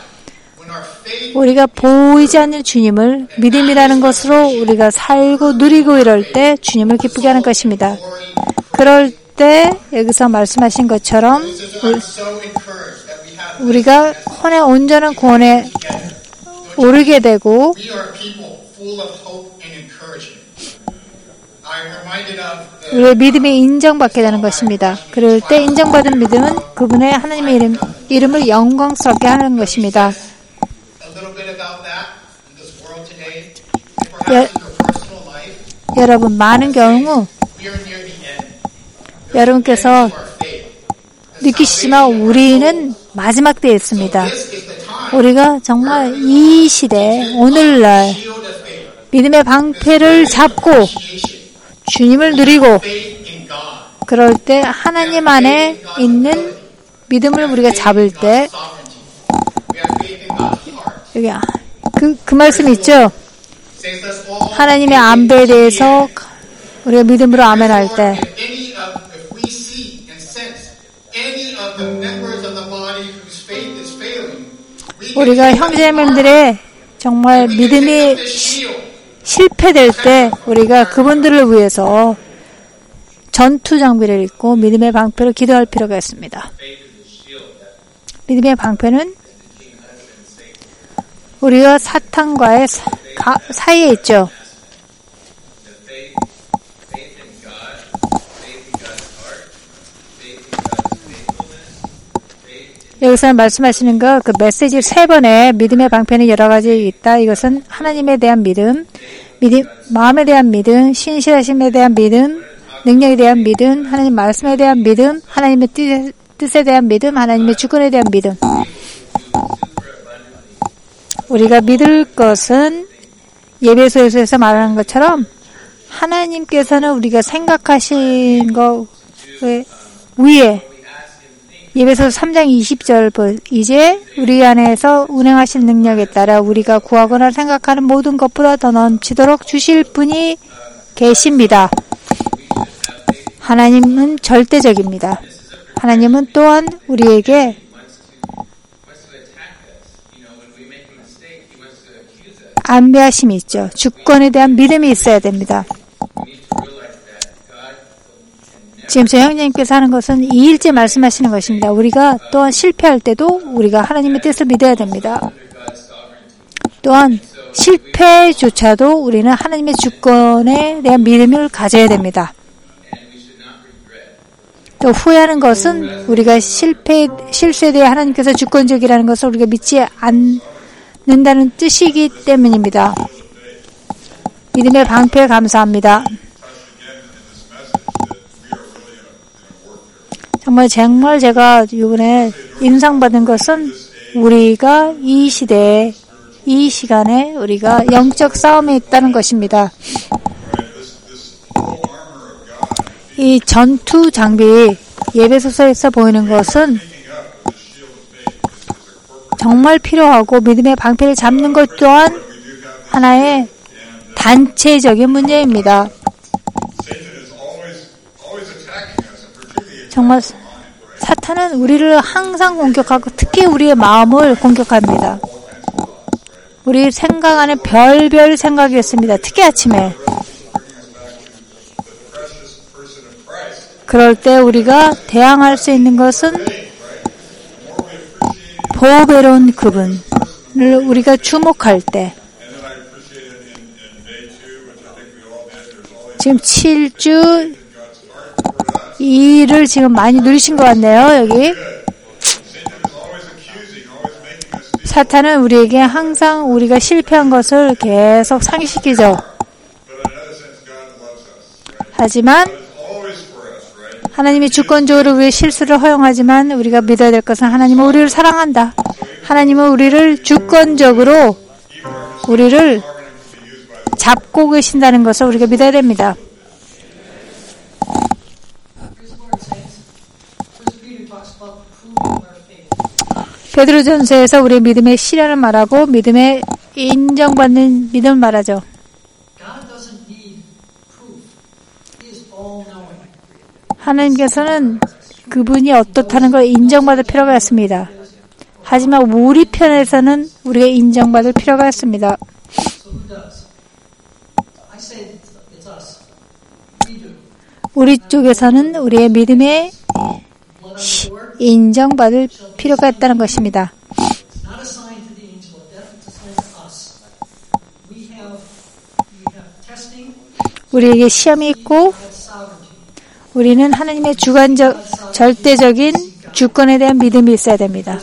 우리가 보이지 않는 주님을 믿음이라는 것으로 우리가 살고 누리고 이럴 때 주님을 기쁘게 하는 것입니다. 그럴 때 여기서 말씀하신 것처럼 우리가 혼의 온전한 구원에 오르게 되고 우리의 믿음이 인정받게 되는 것입니다. 그럴 때 인정받은 믿음은 그분의 하나님의 이름, 이름을 영광스럽게 하는 것입니다. 여, 여러분 많은 경우 여러분께서 느끼시지만 우리는 마지막 때에 있습니다. 우리가 정말 이 시대 오늘날 믿음의 방패를 잡고 주님을 누리고 그럴 때 하나님 안에 있는 믿음을 우리가 잡을 때 여기 그, 그 말씀 있죠? 하나님의 안배에 대해서 우리가 믿음으로 아멘할 때 우리가 형제님들의 정말 믿음이 실패될 때 우리가 그분들을 위해서 전투 장비를 입고 믿음의 방패로 기도할 필요가 있습니다. 믿음의 방패는 우리가 사탄과의 사, 가, 사이에 있죠. 여기서 말씀하시는 거, 그 메시지 세 번에 믿음의 방패는 여러 가지 있다. 이것은 하나님에 대한 믿음, 믿음, 마음에 대한 믿음, 신실하심에 대한 믿음, 능력에 대한 믿음, 하나님 말씀에 대한 믿음, 하나님의 뜻, 뜻에 대한 믿음, 하나님의 주권에 대한 믿음. 우리가 믿을 것은 예배소에서 말하는 것처럼 하나님께서는 우리가 생각하신 것 위에 예배소 삼 장 이십 절 이제 우리 안에서 운행하실 능력에 따라 우리가 구하거나 생각하는 모든 것보다 더 넘치도록 주실 분이 계십니다. 하나님은 절대적입니다. 하나님은 또한 우리에게 안배하심이 있죠. 주권에 대한 믿음이 있어야 됩니다. 지금 저 형제님께서 하는 것은 이 일째 말씀하시는 것입니다. 우리가 또한 실패할 때도 우리가 하나님의 뜻을 믿어야 됩니다. 또한 실패조차도 우리는 하나님의 주권에 대한 믿음을 가져야 됩니다. 또 후회하는 것은 우리가 실패, 실수에 대해 하나님께서 주권적이라는 것을 우리가 믿지 않는다는 뜻이기 때문입니다. 믿음의 방패 감사합니다. 정말 정말 제가 이번에 인상받은 것은 우리가 이 시대에 이 시간에 우리가 영적 싸움에 있다는 것입니다. 이 전투 장비 예배소서에서 보이는 것은 정말 필요하고 믿음의 방패를 잡는 것 또한 하나의 단체적인 문제입니다. 정말 사탄은 우리를 항상 공격하고 특히 우리의 마음을 공격합니다. 우리 생각 안에 별별 생각이 있습니다. 특히 아침에. 그럴 때 우리가 대항할 수 있는 것은 보배로운 그분을 우리가 주목할 때 지금 칠 주 일을 지금 많이 누리신 것 같네요. 여기 사탄은 우리에게 항상 우리가 실패한 것을 계속 상기시키죠. 하지만 하나님이 주권적으로 우리의 실수를 허용하지만 우리가 믿어야 될 것은 하나님은 우리를 사랑한다. 하나님은 우리를 주권적으로 우리를 잡고 계신다는 것을 우리가 믿어야 됩니다. 베드로전서에서 우리의 믿음의 시련을 말하고 믿음의 인정받는 믿음을 말하죠. 하나님께서는 그분이 어떻다는 걸 인정받을 필요가 있습니다. 하지만 우리 편에서는 우리가 인정받을 필요가 있습니다. 우리 쪽에서는 우리의 믿음에 인정받을 필요가 있다는 것입니다. 우리에게 시험이 있고 우리는 하나님의 주관적, 절대적인 주권에 대한 믿음이 있어야 됩니다.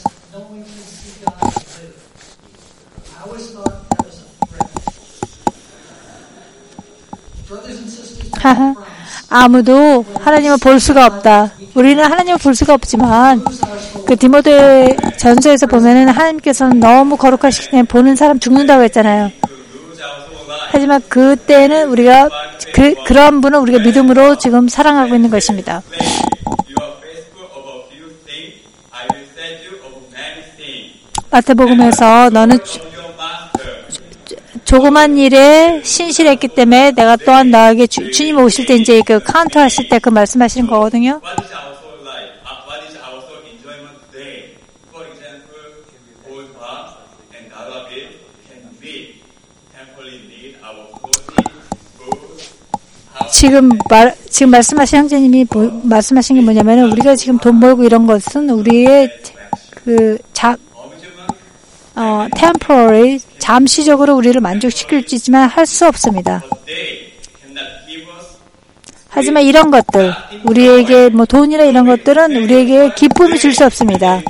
하하, 아무도 하나님을 볼 수가 없다. 우리는 하나님을 볼 수가 없지만 그 디모데 전서에서 보면은 하나님께서는 너무 거룩하시기 때문에 보는 사람 죽는다고 했잖아요. 하지만 그때는 우리가 그, 그러한 분은 우리가 믿음으로 지금 사랑하고 있는 것입니다. 마태복음에서 너는 조, 조그만 일에 신실했기 때문에 내가 또한 너에게 주, 주님 오실 때 이제 그 카운터 하실 때 그 말씀하시는 거거든요. 지금 말, 지금 말씀하신 형제님이 뭐, 말씀하신 게 뭐냐면은 우리가 지금 돈 벌고 이런 것은 우리의 그 자, 어, temporary, 잠시적으로 우리를 만족시킬 수 있지만 할 수 없습니다. 하지만 이런 것들, 우리에게 뭐 돈이나 이런 것들은 우리에게 기쁨을 줄 수 없습니다.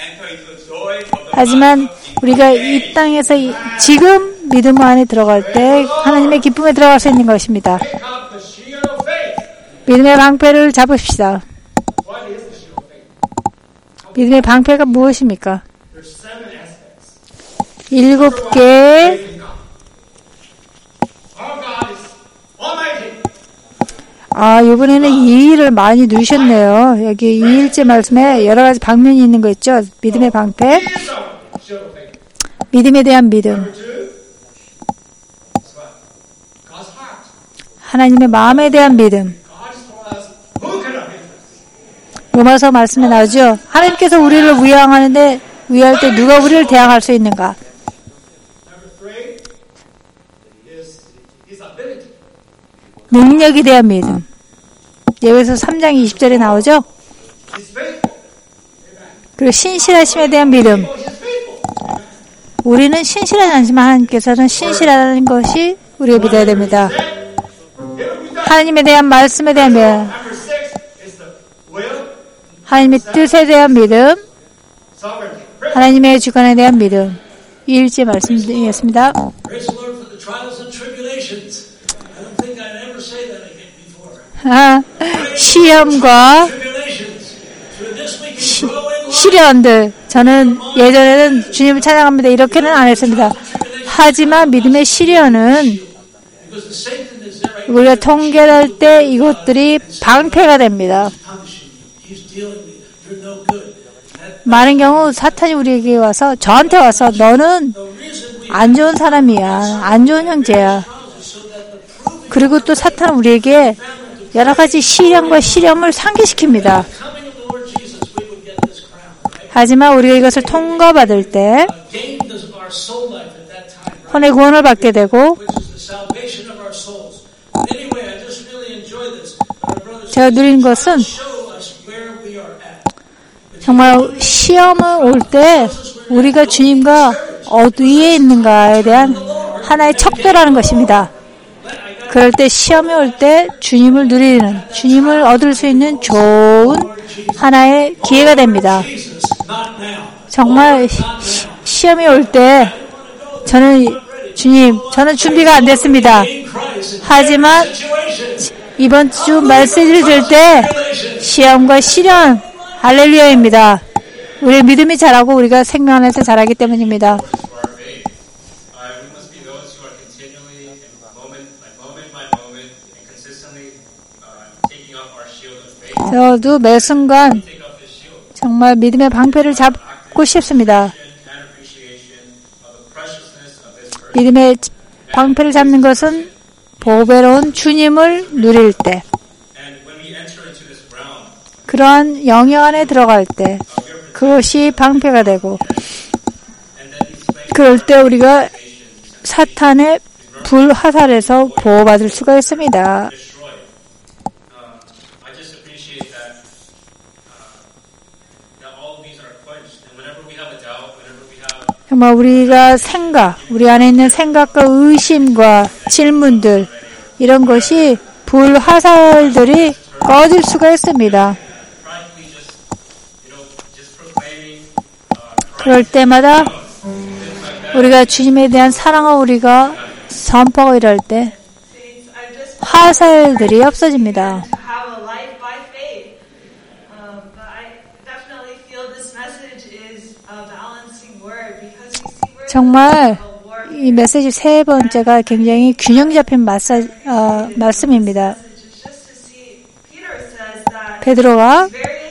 하지만 우리가 이 땅에서 이, 지금 믿음 안에 들어갈 때 하나님의 기쁨에 들어갈 수 있는 것입니다. 믿음의 방패를 잡읍시다. 믿음의 방패가 무엇입니까? 일곱 개 아, 이번에는 이 일을 많이 누셨네요. 여기 이 일째 말씀에 여러 가지 방면이 있는 거 있죠? 믿음의 방패, 믿음에 대한 믿음, 하나님의 마음에 대한 믿음. 로마서 말씀에 나오죠. 하나님께서 우리를 위앙하는데 위할 때 누가 우리를 대항할 수 있는가? 능력에 대한 믿음. 여기서 삼 장 이십 절에 나오죠. 그리고 신실하심에 대한 믿음. 우리는 신실하지 않지만 하나님께서는 신실하다는 것이 우리가 믿어야 됩니다. 하나님에 대한 말씀에 대한 믿음. 하나님의 뜻에 대한 믿음, 하나님의 주권에 대한 믿음. 이 일째 말씀드리겠습니다. 아, 시험과 시, 시련들. 저는 예전에는 주님을 찬양합니다. 이렇게는 안 했습니다. 하지만 믿음의 시련은 우리가 통계할 때 이것들이 방패가 됩니다. 많은 경우 사탄이 우리에게 와서 저한테 와서 너는 안 좋은 사람이야. 안 좋은 형제야. 그리고 또 사탄은 우리에게 여러 가지 시련과 시련을 상기시킵니다. 하지만 우리가 이것을 통과받을 때 혼의 구원을 받게 되고 제가 누린 것은 정말 시험을 올 때 우리가 주님과 어디에 있는가에 대한 하나의 척도라는 것입니다. 그럴 때 시험이 올 때 주님을 누리는, 주님을 얻을 수 있는 좋은 하나의 기회가 됩니다. 정말 시, 시험이 올 때 저는 주님, 저는 준비가 안 됐습니다. 하지만 이번 주 메시지를 들을 때 시험과 시련, 할렐루야입니다. 우리의 믿음이 자라고 우리가 생명 안에서 자라기 때문입니다. 저도 매 순간 정말 믿음의 방패를 잡고 싶습니다. 믿음의 방패를 잡는 것은 보배로운 주님을 누릴 때, 그러한 영역 안에 들어갈 때 그것이 방패가 되고, 그럴 때 우리가 사탄의 불화살에서 보호받을 수가 있습니다. 정말 우리가 생각, 우리 안에 있는 생각과 의심과 질문들, 이런 것이 불화살들이 꺼질 수가 있습니다. 그럴 때마다 우리가 주님에 대한 사랑을 우리가 선포하고 이럴 때 화살들이 없어집니다. 정말 이 메시지 세 번째가 굉장히 균형 잡힌 마사, 어, 말씀입니다. 베드로와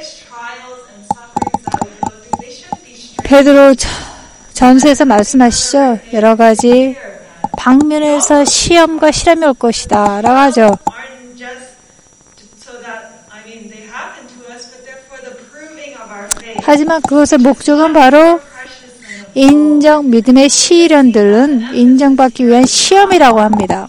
베드로 전서에서 말씀하시죠. 여러 가지 방면에서 시험과 시련이 올 것이다 라고 하죠. 하지만 그것의 목적은 바로 인정, 믿음의 시련들은 인정받기 위한 시험이라고 합니다.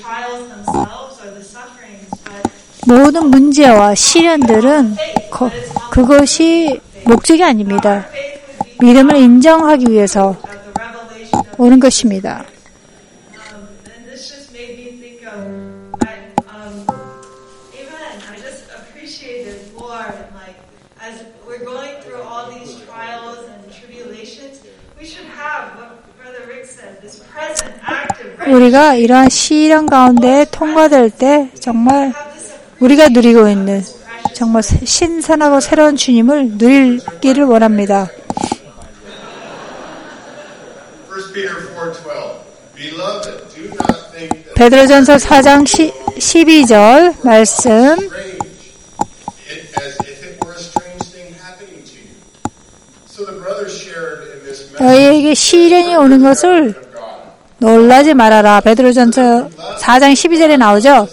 모든 문제와 시련들은 거, 그것이 목적이 아닙니다. 믿음을 인정하기 위해서 오는 것입니다. 우리가 이러한 시련 가운데 통과될 때 정말 우리가 누리고 있는 정말 신선하고 새로운 주님을 누리기를 원합니다. 베드로전서 사 장 십이 절 말씀. 너희에게 시련이 오는 것을 놀라지 말아라. 베드로전서 사 장 십이 절에 나오죠.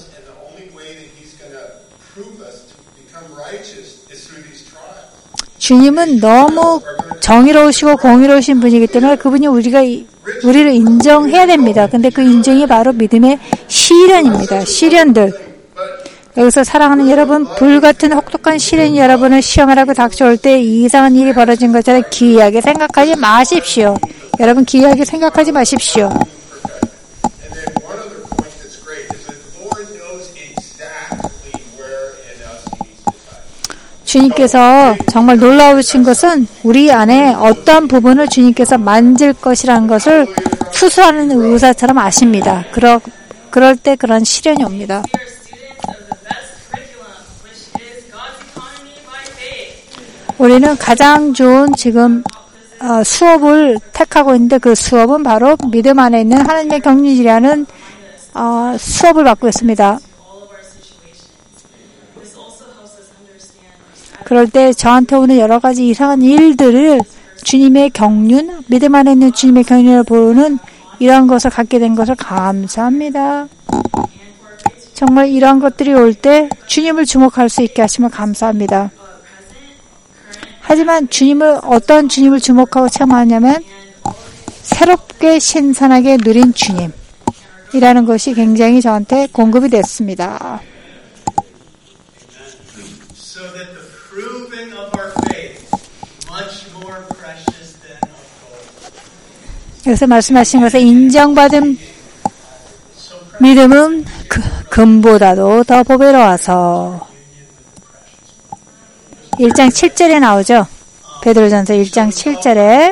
주님은 너무 정의로우시고 공의로우신 분이기 때문에 그분이 우리가 우리를 인정해야 됩니다. 근데 그 인정이 바로 믿음의 시련입니다. 시련들. 여기서 사랑하는 여러분, 불같은 혹독한 시련이 여러분을 시험하라고 닥쳐올 때 이상한 일이 벌어진 것처럼 기이하게 생각하지 마십시오. 여러분, 기이하게 생각하지 마십시오. 주님께서 정말 놀라우신 것은 우리 안에 어떤 부분을 주님께서 만질 것이라는 것을 수수하는 의사처럼 아십니다. 그러, 그럴 때 그런 시련이 옵니다. 우리는 가장 좋은 지금 어, 수업을 택하고 있는데 그 수업은 바로 믿음 안에 있는 하나님의 경륜이라는 어, 수업을 받고 있습니다. 그럴 때 저한테 오는 여러 가지 이상한 일들을 주님의 경륜, 믿음 안에 있는 주님의 경륜을 보는 이런 것을 갖게 된 것을 감사합니다. 정말 이러한 것들이 올 때 주님을 주목할 수 있게 하심을 감사합니다. 하지만 주님을 어떤 주님을 주목하고 체험하냐면 새롭게 신선하게 누린 주님이라는 것이 굉장히 저한테 공급이 됐습니다. 여기서 말씀하신 것에 인정받은 믿음은 그, 금보다도 더 보배로워서 일 장 칠 절에 나오죠. 베드로전서 일 장 칠 절에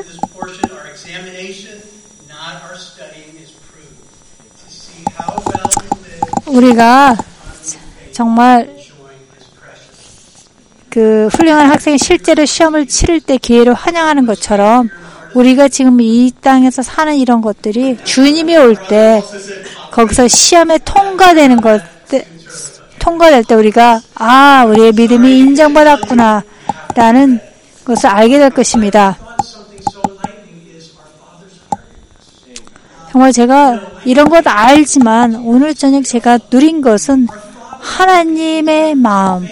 우리가 정말 그 훌륭한 학생이 실제로 시험을 치를 때 기회를 환영하는 것처럼 우리가 지금 이 땅에서 사는 이런 것들이 주님이 올 때 거기서 시험에 통과되는 것, 통과될 때 우리가 아, 우리의 믿음이 인정받았구나 라는 것을 알게 될 것입니다. 정말 제가 이런 것 알지만 오늘 저녁 제가 누린 것은 하나님의 마음.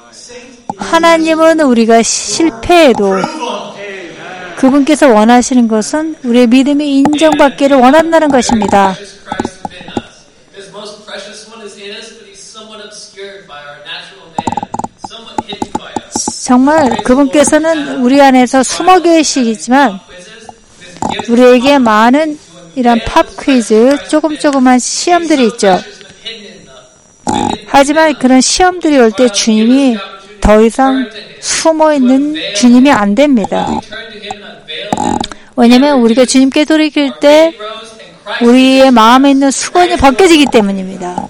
하나님은 우리가 실패해도 그분께서 원하시는 것은 우리의 믿음이 인정받기를 원한다는 것입니다. 정말 그분께서는 우리 안에서 숨어 계시지만 우리에게 많은 이런 팝 퀴즈, 조금 조그만 시험들이 있죠. 하지만 그런 시험들이 올 때 주님이 더 이상 숨어있는 주님이 안 됩니다. 왜냐하면 우리가 주님께 돌이킬 때 우리의 마음에 있는 수건이 벗겨지기 때문입니다.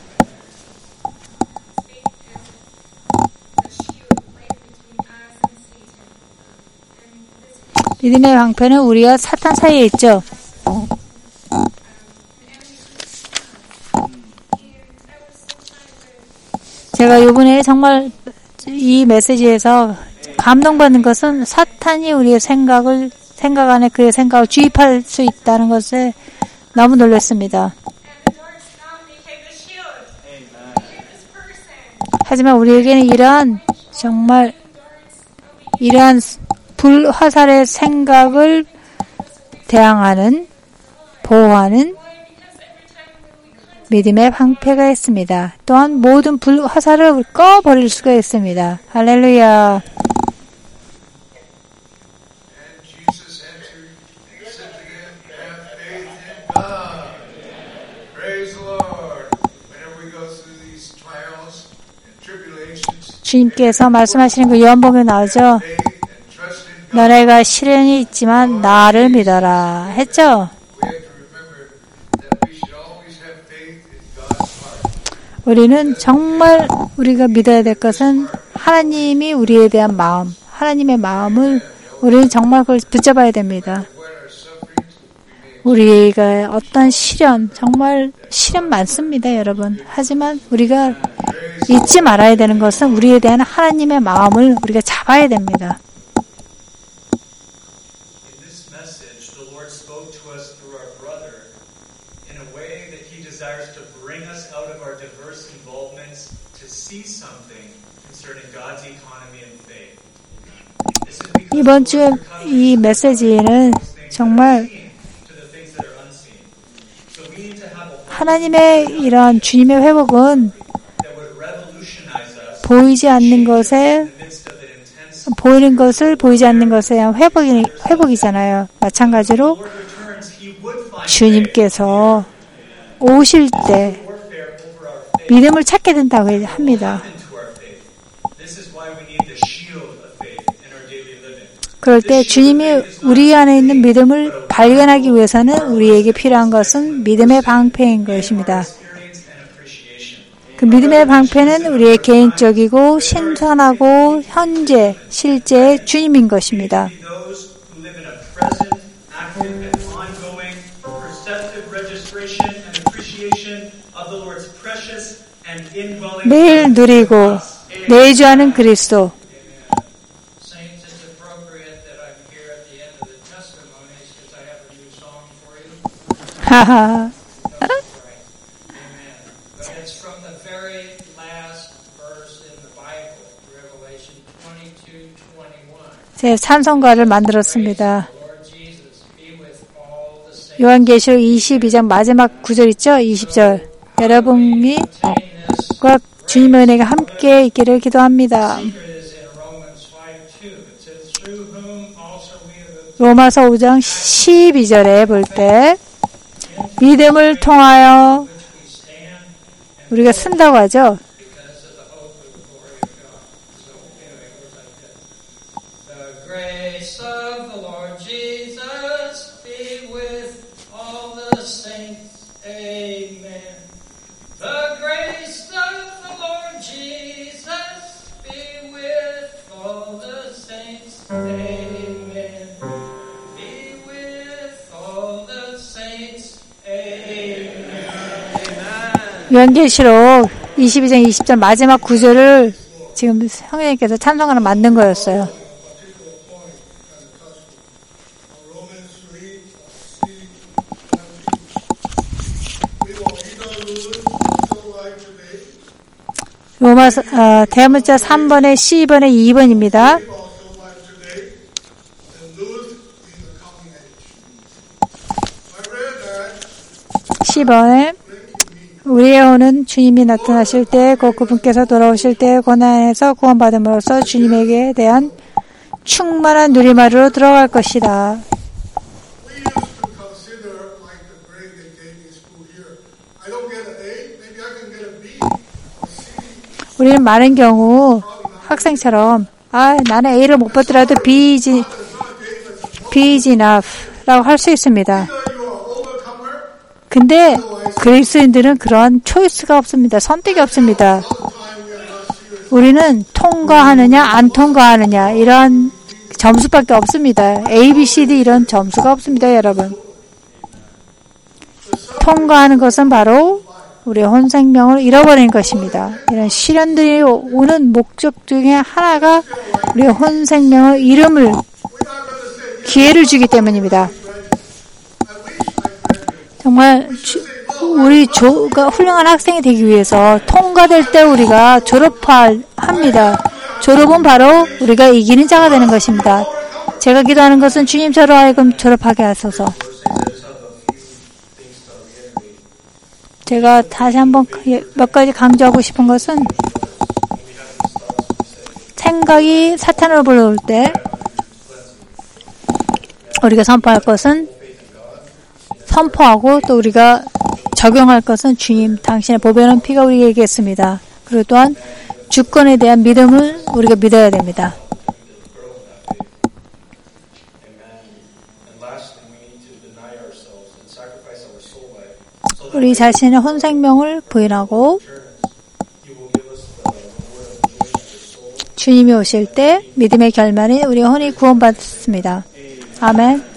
믿음의 방패는 우리와 사탄 사이에 있죠. 제가 이번에 정말 이 메시지에서 감동받는 것은 사탄이 우리의 생각을, 생각 안에 그의 생각을 주입할 수 있다는 것에 너무 놀랐습니다. 하지만 우리에게는 이러한, 정말, 이러한 불화살의 생각을 대항하는, 보호하는 믿음의 방패가 있습니다. 또한 모든 불화살을 꺼버릴 수가 있습니다. 할렐루야. 주님께서 말씀하시는 그 요한복음에 나오죠. 너네가 시련이 있지만 나를 믿어라 했죠. 우리는 정말 우리가 믿어야 될 것은 하나님이 우리에 대한 마음, 하나님의 마음을 우리는 정말 그걸 붙잡아야 됩니다. 우리가 어떤 시련, 정말 시련 많습니다, 여러분. 하지만 우리가 잊지 말아야 되는 것은 우리에 대한 하나님의 마음을 우리가 잡아야 됩니다. 이번 주에 이 메시지는 정말 하나님의 이런 주님의 회복은 보이지 않는 것에 보이는 것을 보이지 않는 것에 대한 회복이, 회복이잖아요. 마찬가지로 주님께서 오실 때 믿음을 찾게 된다고 합니다. 그럴 때 주님이 우리 안에 있는 믿음을 발견하기 위해서는 우리에게 필요한 것은 믿음의 방패인 것입니다. 그 믿음의 방패는 우리의 개인적이고 신선하고 현재, 실제 주님인 것입니다. 매일 누리고 내주하는 그리스도. 하하. 제 찬송가를 만들었습니다. 요한계시록 이십이 장 마지막 구절 있죠? 이십 절. 여러분이 과 주님의 은혜가 함께 있기를 기도합니다. 로마서 오 장 십이 절에 볼 때 믿음을 통하여 우리가 쓴다고 하죠. 요한계시록 이십이 장 이십 절 마지막 구절을 지금 성령님께서 찬송하는 만든 거였어요. 로마서 어, 대문자 삼 번에 시 번에 이 번입니다. 십 번에 우리의 혼은 주님이 나타나실 때 곧 그분께서 돌아오실 때 고난에서 구원받음으로써 주님에게 대한 충만한 누리마루로 들어갈 것이다. 우리는 많은 경우 학생처럼 아 나는 A를 못 받더라도 B is, B is enough 라고 할 수 있습니다. 근데 그리스도인들은 그런 초이스가 없습니다. 선택이 없습니다. 우리는 통과하느냐 안 통과하느냐 이런 점수밖에 없습니다. A, B, C, D 이런 점수가 없습니다. 여러분. 통과하는 것은 바로 우리의 혼생명을 잃어버리는 것입니다. 이런 시련들이 오는 목적 중에 하나가 우리의 혼생명을 잃음을 기회를 주기 때문입니다. 정말 주, 우리 조가 훌륭한 학생이 되기 위해서 통과될 때 우리가 졸업합니다. 졸업은 바로 우리가 이기는 자가 되는 것입니다. 제가 기도하는 것은 주님 저로 하여금 졸업하게 하소서. 제가 다시 한번 몇 가지 강조하고 싶은 것은 생각이 사탄으로 불러올 때 우리가 선포할 것은 선포하고 또 우리가 적용할 것은 주님 당신의 보배로운 피가 우리에게 있습니다. 그리고 또한 주권에 대한 믿음을 우리가 믿어야 됩니다. 우리 자신의 혼생명을 부인하고 주님이 오실 때 믿음의 결말인 우리 혼이 구원받습니다. 아멘.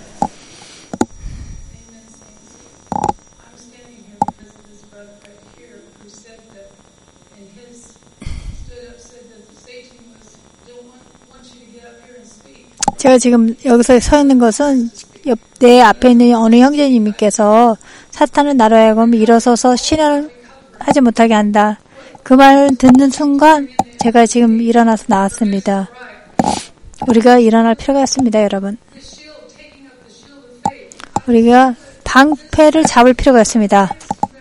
제가 지금 여기서 서 있는 것은 옆, 내 앞에 있는 어느 형제님께서 사탄은 나로 하여금 일어서서 신앙을 하지 못하게 한다. 그 말을 듣는 순간 제가 지금 일어나서 나왔습니다. 우리가 일어날 필요가 있습니다, 여러분. 우리가 방패를 잡을 필요가 있습니다.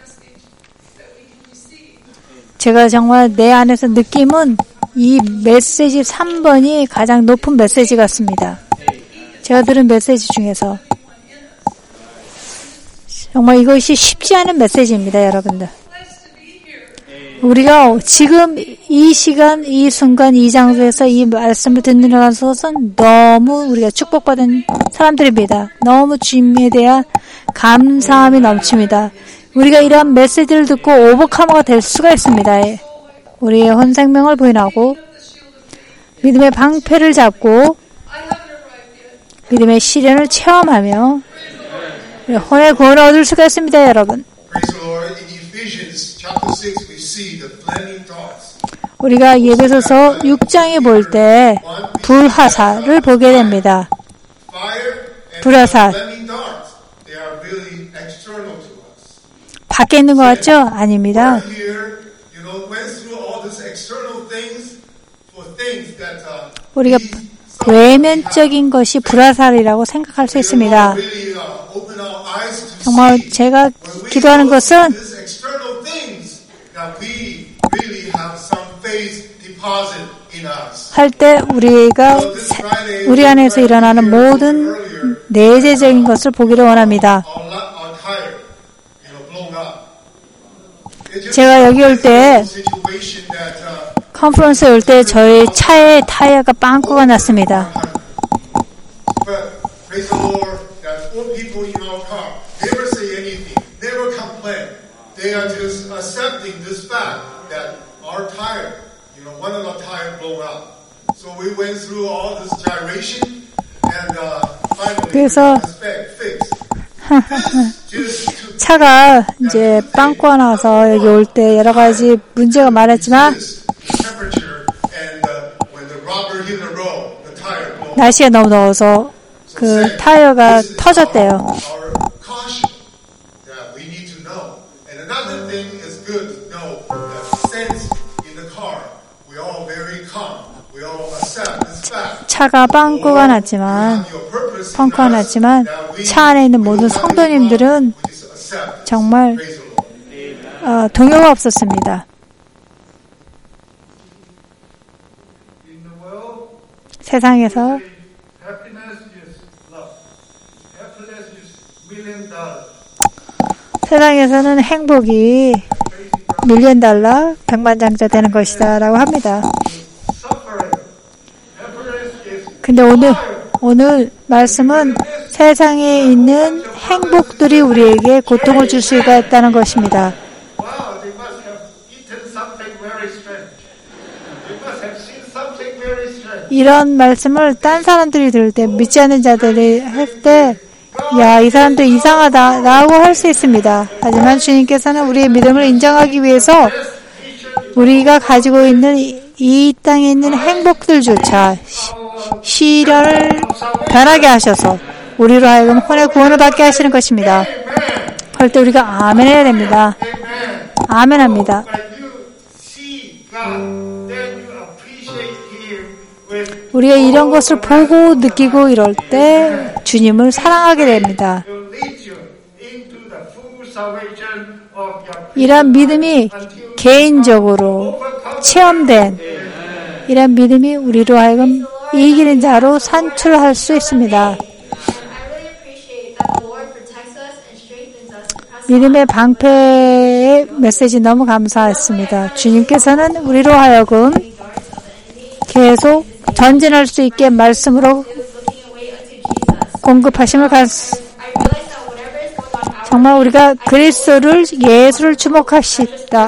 제가 정말 내 안에서 느낌은 이 메시지 삼 번이 가장 높은 메시지 같습니다. 제가 들은 메시지 중에서 정말 이것이 쉽지 않은 메시지입니다, 여러분들. 우리가 지금 이 시간, 이 순간, 이 장소에서 이 말씀을 듣는 것은 너무 우리가 축복받은 사람들입니다. 너무 주님에 대한 감사함이 넘칩니다. 우리가 이러한 메시지를 듣고 오버카머가 될 수가 있습니다. 우리의 혼생명을 부인하고 믿음의 방패를 잡고 믿음의 시련을 체험하며 혼의 구원을 얻을 수가 있습니다, 여러분. 우리가 예배소서 육 장에 볼 때 불화살을 보게 됩니다. 불화살. 밖에 있는 것 같죠? 아닙니다. 우리가 외면적인 것이 불화살이라고 생각할 수 있습니다. 정말 제가 기도하는 것은 할 때 우리가 우리 안에서 일어나는 모든 내재적인 것을 보기를 원합니다. 제가 여기 올 때 컨퍼런스에 올 때 저희 차의 타이어가 빵꾸가 났습니다. They are just accepting this fact that our tire, you know, one of the tire blew out. So we went through all this gyration and uh, finally 그래서 차가 이제 빵꾸가 나서 여기 올 때 여러 가지 문제가 많았지만 날씨가 너무 더워서 그 타이어가 터졌대요. 차가 빵꾸가 났지만 펑크가 났지만 차 안에 있는 모든 성도님들은 정말 어, 동요가 없었습니다. 세상에서 세상에서는 행복이 밀리언 달러, 백만 장자 되는 것이다 라고 합니다. 근데 오늘, 오늘 말씀은 세상에 있는 행복들이 우리에게 고통을 줄 수가 있다는 것입니다. 이런 말씀을 딴 사람들이 들을 때, 믿지 않는 자들이 할 때, 야, 이 사람들 이상하다 라고 할 수 있습니다. 하지만 주님께서는 우리의 믿음을 인정하기 위해서 우리가 가지고 있는 이 땅에 있는 행복들조차 시련을 변하게 하셔서 우리로 하여금 혼의 구원을 받게 하시는 것입니다. 그럴 때 우리가 아멘 해야 됩니다. 아멘 합니다. 우리가 이런 것을 보고 느끼고 이럴 때 주님을 사랑하게 됩니다. 이런 믿음이 개인적으로 체험된 이런 믿음이 우리로 하여금 이기는 자로 산출할 수 있습니다. 믿음의 방패의 메시지 너무 감사했습니다. 주님께서는 우리로 하여금 계속 전진할 수 있게 말씀으로 공급하심을 가 정말 우리가 그리스도를 예수를 주목하시다.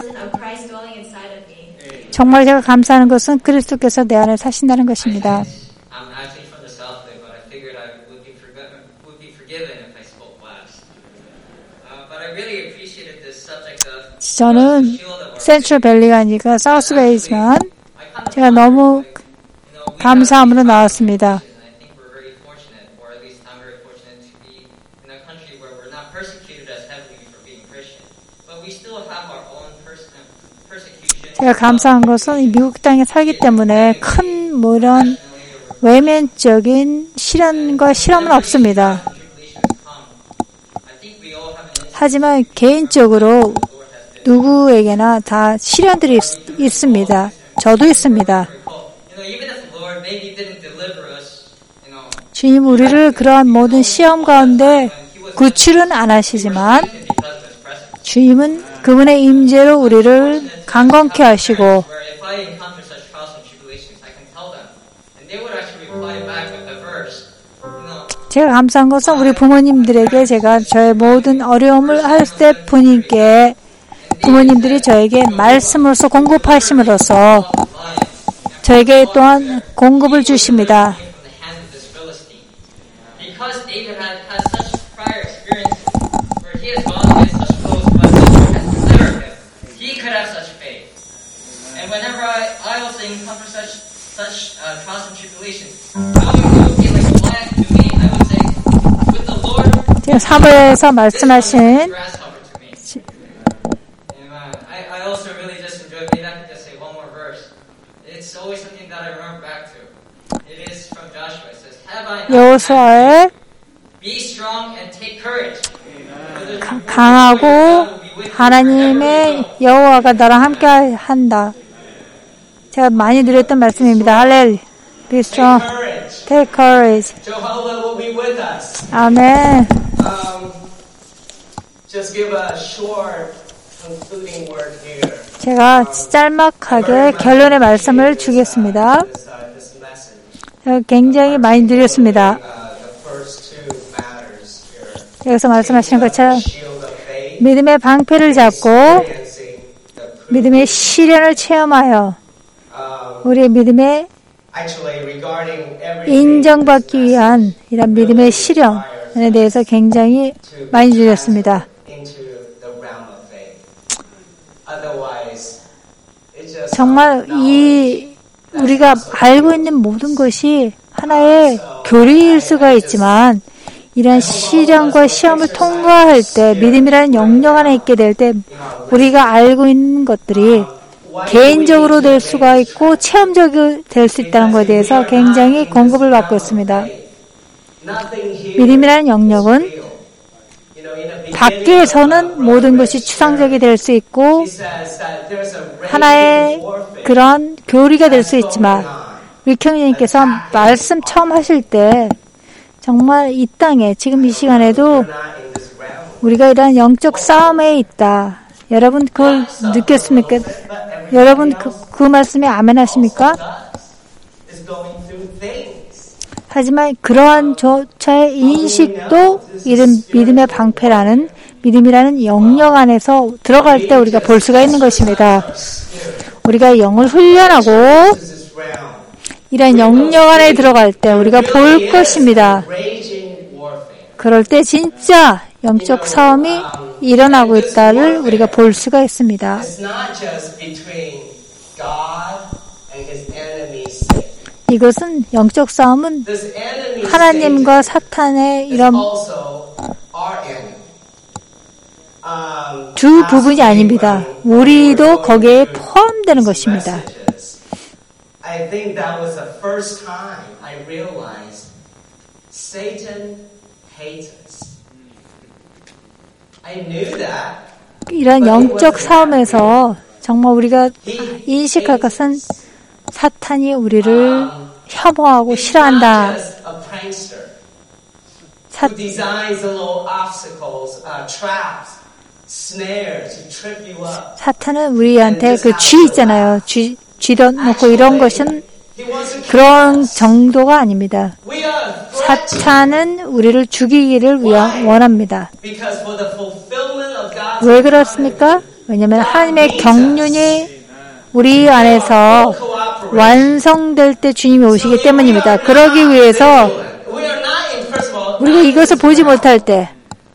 정말 제가 감사하는 것은 그리스도께서 내 안에 사신다는 것입니다. 저는 센트럴 밸리가 아니라 사우스베이지만 제가 너무 감사함으로 나왔습니다. 제가 감사한 것은 이 미국 땅에 살기 때문에 큰 뭐 이런 외면적인 시련과 실험은 없습니다. 하지만 개인적으로 누구에게나 다 시련들이 있, 있습니다. 저도 있습니다. 주님 우리를 그러한 모든 시험 가운데 구출은 안 하시지만 주님은 그분의 임재로 우리를 강건케 하시고 제가 감사한 것은 우리 부모님들에게 제가 저의 모든 어려움을 할 때 분님께 부모님들이 저에게 말씀으로서 공급하심으로써 저에게 또한 공급을 주십니다. 지금 사부에서 말씀하신 여호수아의 강하고 하나님의 여호와가 나랑 함께 한다. 제가 많이 드렸던 말씀입니다. 할렐루야. Be strong. Take courage. 아멘. 제가 짤막하게 결론의 말씀을 주겠습니다. 굉장히 많이 드렸습니다. 여기서 말씀하시는 것처럼 믿음의 방패를 잡고 믿음의 시련을 체험하여 우리의 믿음에 인정받기 위한 이런 믿음의 시련에 대해서 굉장히 많이 드렸습니다. 정말 이 우리가 알고 있는 모든 것이 하나의 교리일 수가 있지만 이런 시련과 시험을 통과할 때 믿음이라는 영역 안에 있게 될 때 우리가 알고 있는 것들이 개인적으로 될 수가 있고 체험적으로 될 수 있다는 것에 대해서 굉장히 공급을 받고 있습니다. 믿음이라는 영역은 밖에서는 모든 것이 추상적이 될 수 있고 하나의 그런 교리가 될 수 있지만 윌킹님께서 말씀 처음 하실 때 정말 이 땅에 지금 이 시간에도 우리가 이런 영적 싸움에 있다. 여러분 그걸 느꼈습니까? 여러분 그, 그 말씀에 아멘 하십니까? 하지만 그러한 조차의 인식도 이런 믿음의 방패라는 믿음이라는 영역 안에서 들어갈 때 우리가 볼 수가 있는 것입니다. 우리가 영을 훈련하고 이런 영역 안에 들어갈 때 우리가 볼 것입니다. 그럴 때 진짜 영적 싸움이 일어나고 있다를 우리가 볼 수가 있습니다. 이것은 영적 싸움은 하나님과 사탄의 이런 두 부분이 아닙니다. 우리도 거기에 포함되는 것입니다. I think that was the first time I realized Satan hates us. I knew that. 이런 영적 싸움에서 정말 우리가 인식할 것은 사탄이 우리를 혐오하고 싫어한다. 사, 사탄은 우리한테 그 쥐 있잖아요. 쥐, 쥐도 놓고 이런 것은 그런 정도가 아닙니다. 사탄은 우리를 죽이기를 원합니다. 왜 그렇습니까? 왜냐하면 하나님의 경륜이 우리 안에서 완성될 때 주님이 오시기 때문입니다. 그러기 위해서 우리가 이것을 보지 못할 때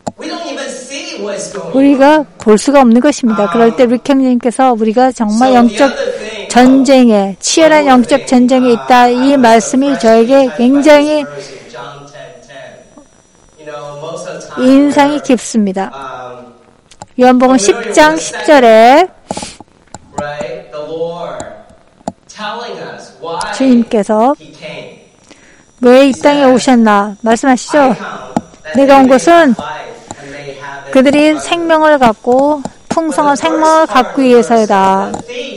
우리가 볼 수가 없는 것입니다. 그럴 때 릭형님께서 우리가 정말 영적 전쟁에 치열한 영적 전쟁에 있다 이 말씀이 저에게 굉장히 인상이 깊습니다. 요한복음 십 장 십 절에 주님께서 왜 이 땅에 오셨나 말씀하시죠. 내가 온 것은 그들이 생명을 갖고 풍성한 생명을 갖기 위해서이다.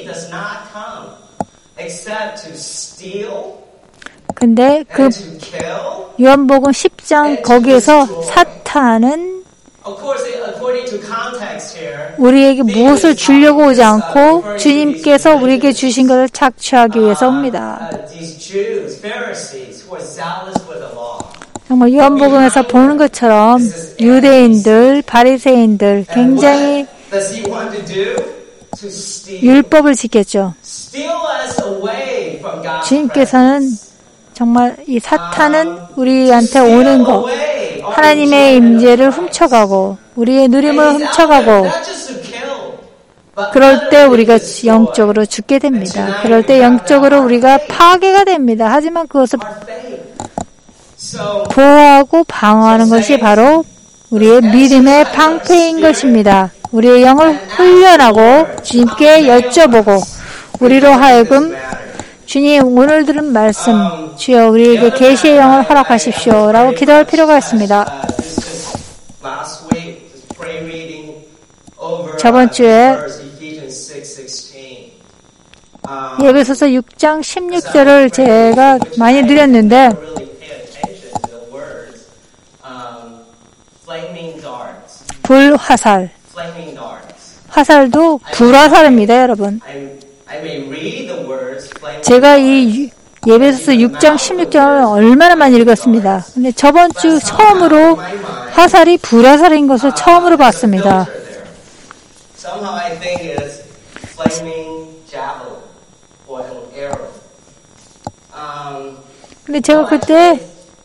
근데 그 요한복음 십 장 거기에서 사탄은 우리에게 무엇을 주려고 오지 않고 주님께서 우리에게 주신 것을 착취하기 위해서 옵니다. 정말 요한복음에서 보는 것처럼 유대인들, 바리새인들 굉장히 율법을 지켰죠. 주님께서는 정말 이 사탄은 우리한테 오는 것, 하나님의 임재를 훔쳐가고 우리의 누림을 훔쳐가고 그럴 때 우리가 영적으로 죽게 됩니다. 그럴 때 영적으로 우리가 파괴가 됩니다. 하지만 그것을 보호하고 방어하는 것이 바로 우리의 믿음의 방패인 것입니다. 우리의 영을 훈련하고 주님께 여쭤보고 우리로 하여금 주님 오늘 들은 말씀 주여 우리에게 계시의 영을 허락하십시오 라고 기도할 필요가 있습니다. 저번 주에 에베소서 육 장 십육 절을 제가 많이 드렸는데 불화살 화살도 불화살입니다, 여러분. 제가 이 에베소서 육 장 십육 절을 얼마나 많이 읽었습니다. 근데 저번 주 처음으로 화살이 불화살인 것을 처음으로 봤습니다. 근데 제가 그때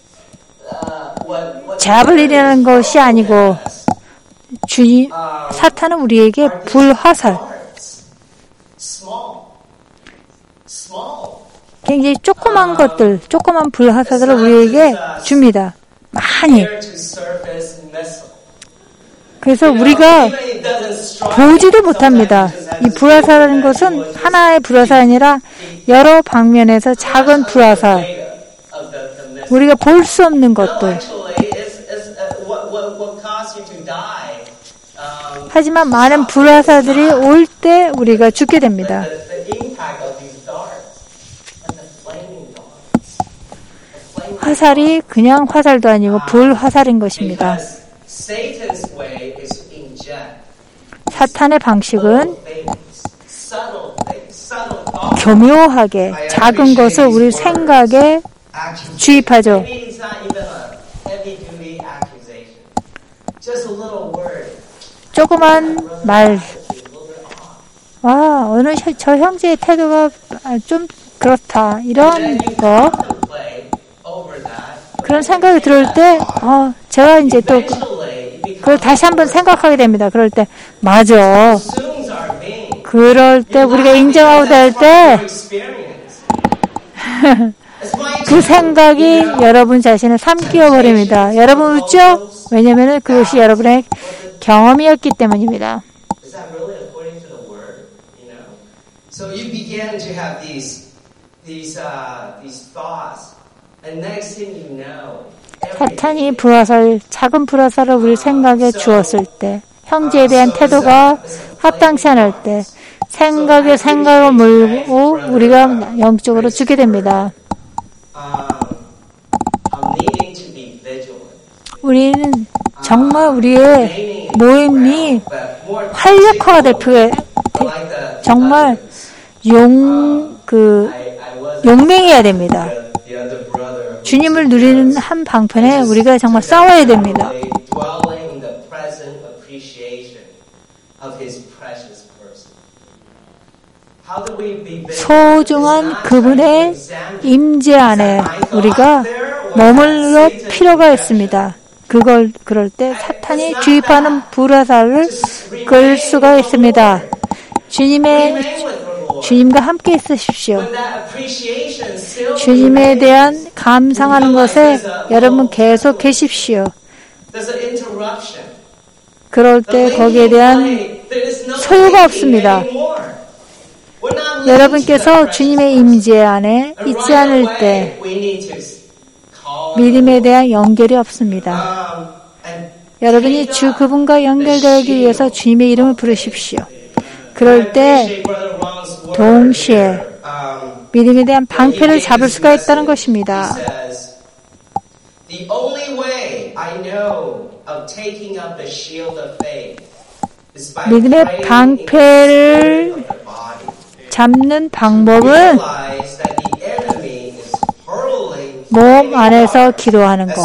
자블린이라는 것이 아니고 주님, 사탄은 우리에게 불화살, 굉장히 조그만 것들, 조그만 불화살들을 우리에게 줍니다. 많이. 그래서 우리가 보지도 못합니다. 이 불화살이라는 것은 하나의 불화살이 아니라 여러 방면에서 작은 불화살, 우리가 볼 수 없는 것들. 하지만 많은 불화살들이 올 때 우리가 죽게 됩니다. 화살이 그냥 화살도 아니고 불화살인 것입니다. 사탄의 방식은 교묘하게 작은 것을 우리 생각에 주입하죠. 조그만 말, 와, 오늘 저 형제의 태도가 좀 그렇다. 이런 거, 그런 생각이 들을 때, 어, 제가 이제 또, 그걸 다시 한번 생각하게 됩니다. 그럴 때, 맞아. 그럴 때, 우리가 인정하고 될 때, 그 생각이 여러분 자신을 삼키어버립니다. 여러분 웃죠? 왜냐면은 그것이 여러분의 경험이었기 때문입니다. So you began to have these, these, uh, these thoughts, and next thing you know, 사탄이 불화살, 작은 불화살을 우리 생각에 주었을 때, 형제에 대한 태도가 합당치 않을 때, 생각에 생각을 물고 우리가 영적으로 죽게 됩니다. 우리는 정말 우리의 모임이 활력화가 될 필요해. 정말 용, 그, 용맹해야 됩니다. 주님을 누리는 한 방편에 우리가 정말 싸워야 됩니다. 소중한 그분의 임재 안에 우리가 머물러 필요가 있습니다. 그걸, 그럴 때 사탄이 주입하는 불화살을 끌 수가 있습니다. 주님의, 주님과 함께 있으십시오. 주님에 대한 감상하는 것에 여러분 계속 계십시오. 그럴 때 거기에 대한 소유가 없습니다. 여러분께서 주님의 임재 안에 있지 않을 때 믿음에 대한 연결이 없습니다. 여러분이 주 그분과 연결되기 위해서 주님의 이름을 부르십시오. 그럴 때 동시에 믿음에 대한 방패를 잡을 수가 있다는 것입니다. 믿음의 방패를 잡는 방법은 몸 안에서 기도하는 것.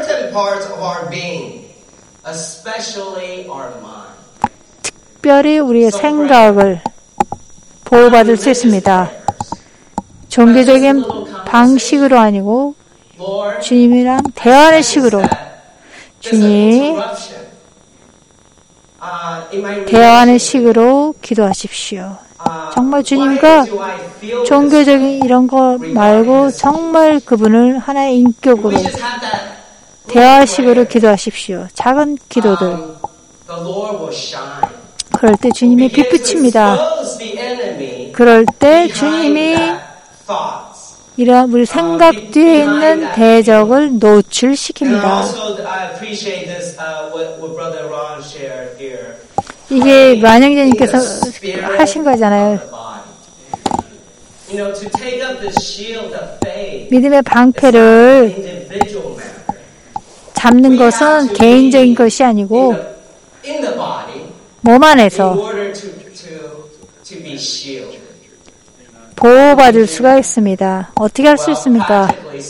특별히 우리의 생각을 보호받을 수 있습니다. 종교적인 방식으로 아니고 주님이랑 대화하는 식으로. 주님, 대화하는 식으로 기도하십시오. 정말 주님과 종교적인 이런 거 말고 정말 그분을 하나의 인격으로 대화식으로 기도하십시오. 작은 기도들. 그럴 때 주님이 빛비칩니다. 그럴 때 주님이 이런 우리 생각 뒤에 있는 대적을 노출시킵니다. 이게 만영재님께서 하신 거잖아요. 믿음의 방패를 잡는 것은 개인적인 것이 아니고 몸 안에서 보호받을 수가 있습니다. 어떻게 할 수 있습니까?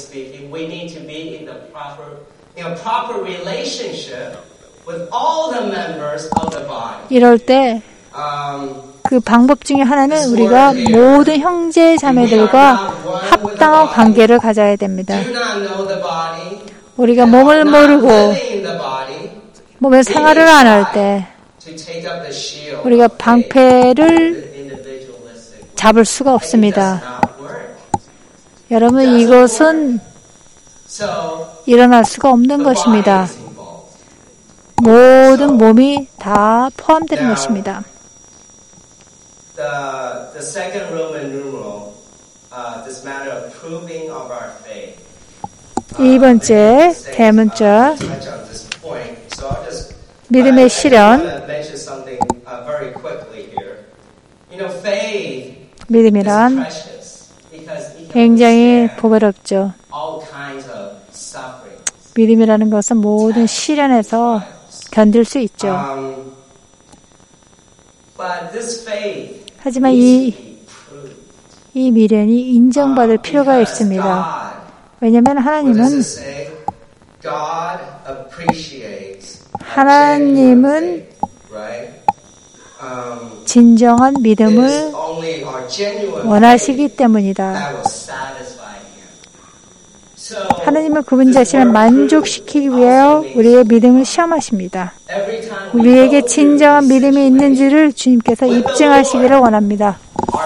이럴 때 그 방법 중에 하나는 우리가 모든 형제 자매들과 합당한 관계를 가져야 됩니다. 우리가 몸을 모르고 몸의 생활을 안 할 때 우리가 방패를 잡을 수가 없습니다. 여러분, 이것은 일어날 수가 없는 것입니다. 모든 몸이 다 포함되는 것입니다. 이 번째 대문자 믿음의 실현. 믿음이란 굉장히 보배롭죠. 믿음이라는 것은 모든 시련에서 견딜 수 있죠. 하지만 이, 이 미련이 인정받을 필요가 있습니다. 왜냐하면 하나님은 하나님은 진정한 믿음을 원하시기 때문이다. 하나님은 그분 자신을 만족시키기 위하여 우리의 믿음을 시험하십니다. 우리에게 진정한 믿음이 있는지를 주님께서 입증하시기를 원합니다.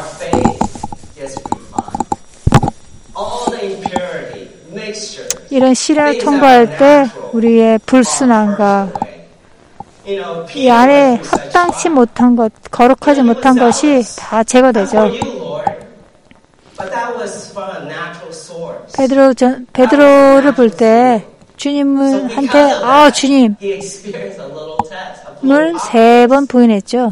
이런 시련을 통과할 때 우리의 불순함과 이 안에 합당치 못한 것, 거룩하지 못한 것이 다 제거되죠. 베드로 전, 베드로를 볼 때 주님한테 아 주님 을 세 번 부인했죠.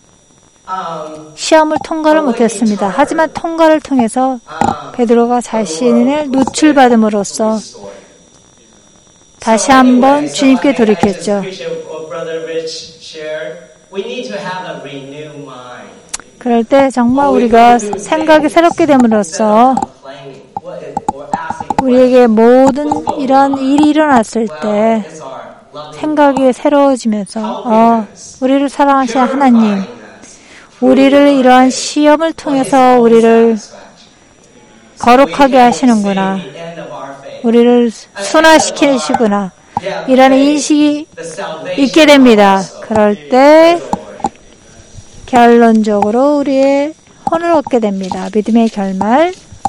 시험을 통과를 못했습니다. 하지만 통과를 통해서 베드로가 자신을 노출받음으로써 다시 한번 주님께 돌이켰죠. 그럴 때 정말 우리가 생각이 새롭게 됨으로써 우리에게 모든 이런 일이 일어났을 때 생각이 새로워지면서 어, 우리를 사랑하시는 하나님, 우리를 이러한 시험을 통해서 우리를 거룩하게 하시는구나, 우리를 순화시키시구나, 이라는 인식이 있게 됩니다. 그럴 때 결론적으로 우리의 혼을 얻게 됩니다. 믿음의 결말.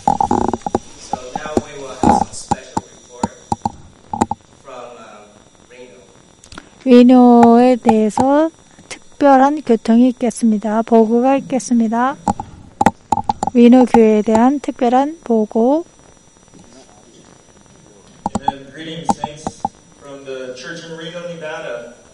위노에 대해서 특별한 교통이 있겠습니다. 보고가 있겠습니다. 위노 교회에 대한 특별한 보고. Greetings, saints, from the church in Reno, Nevada.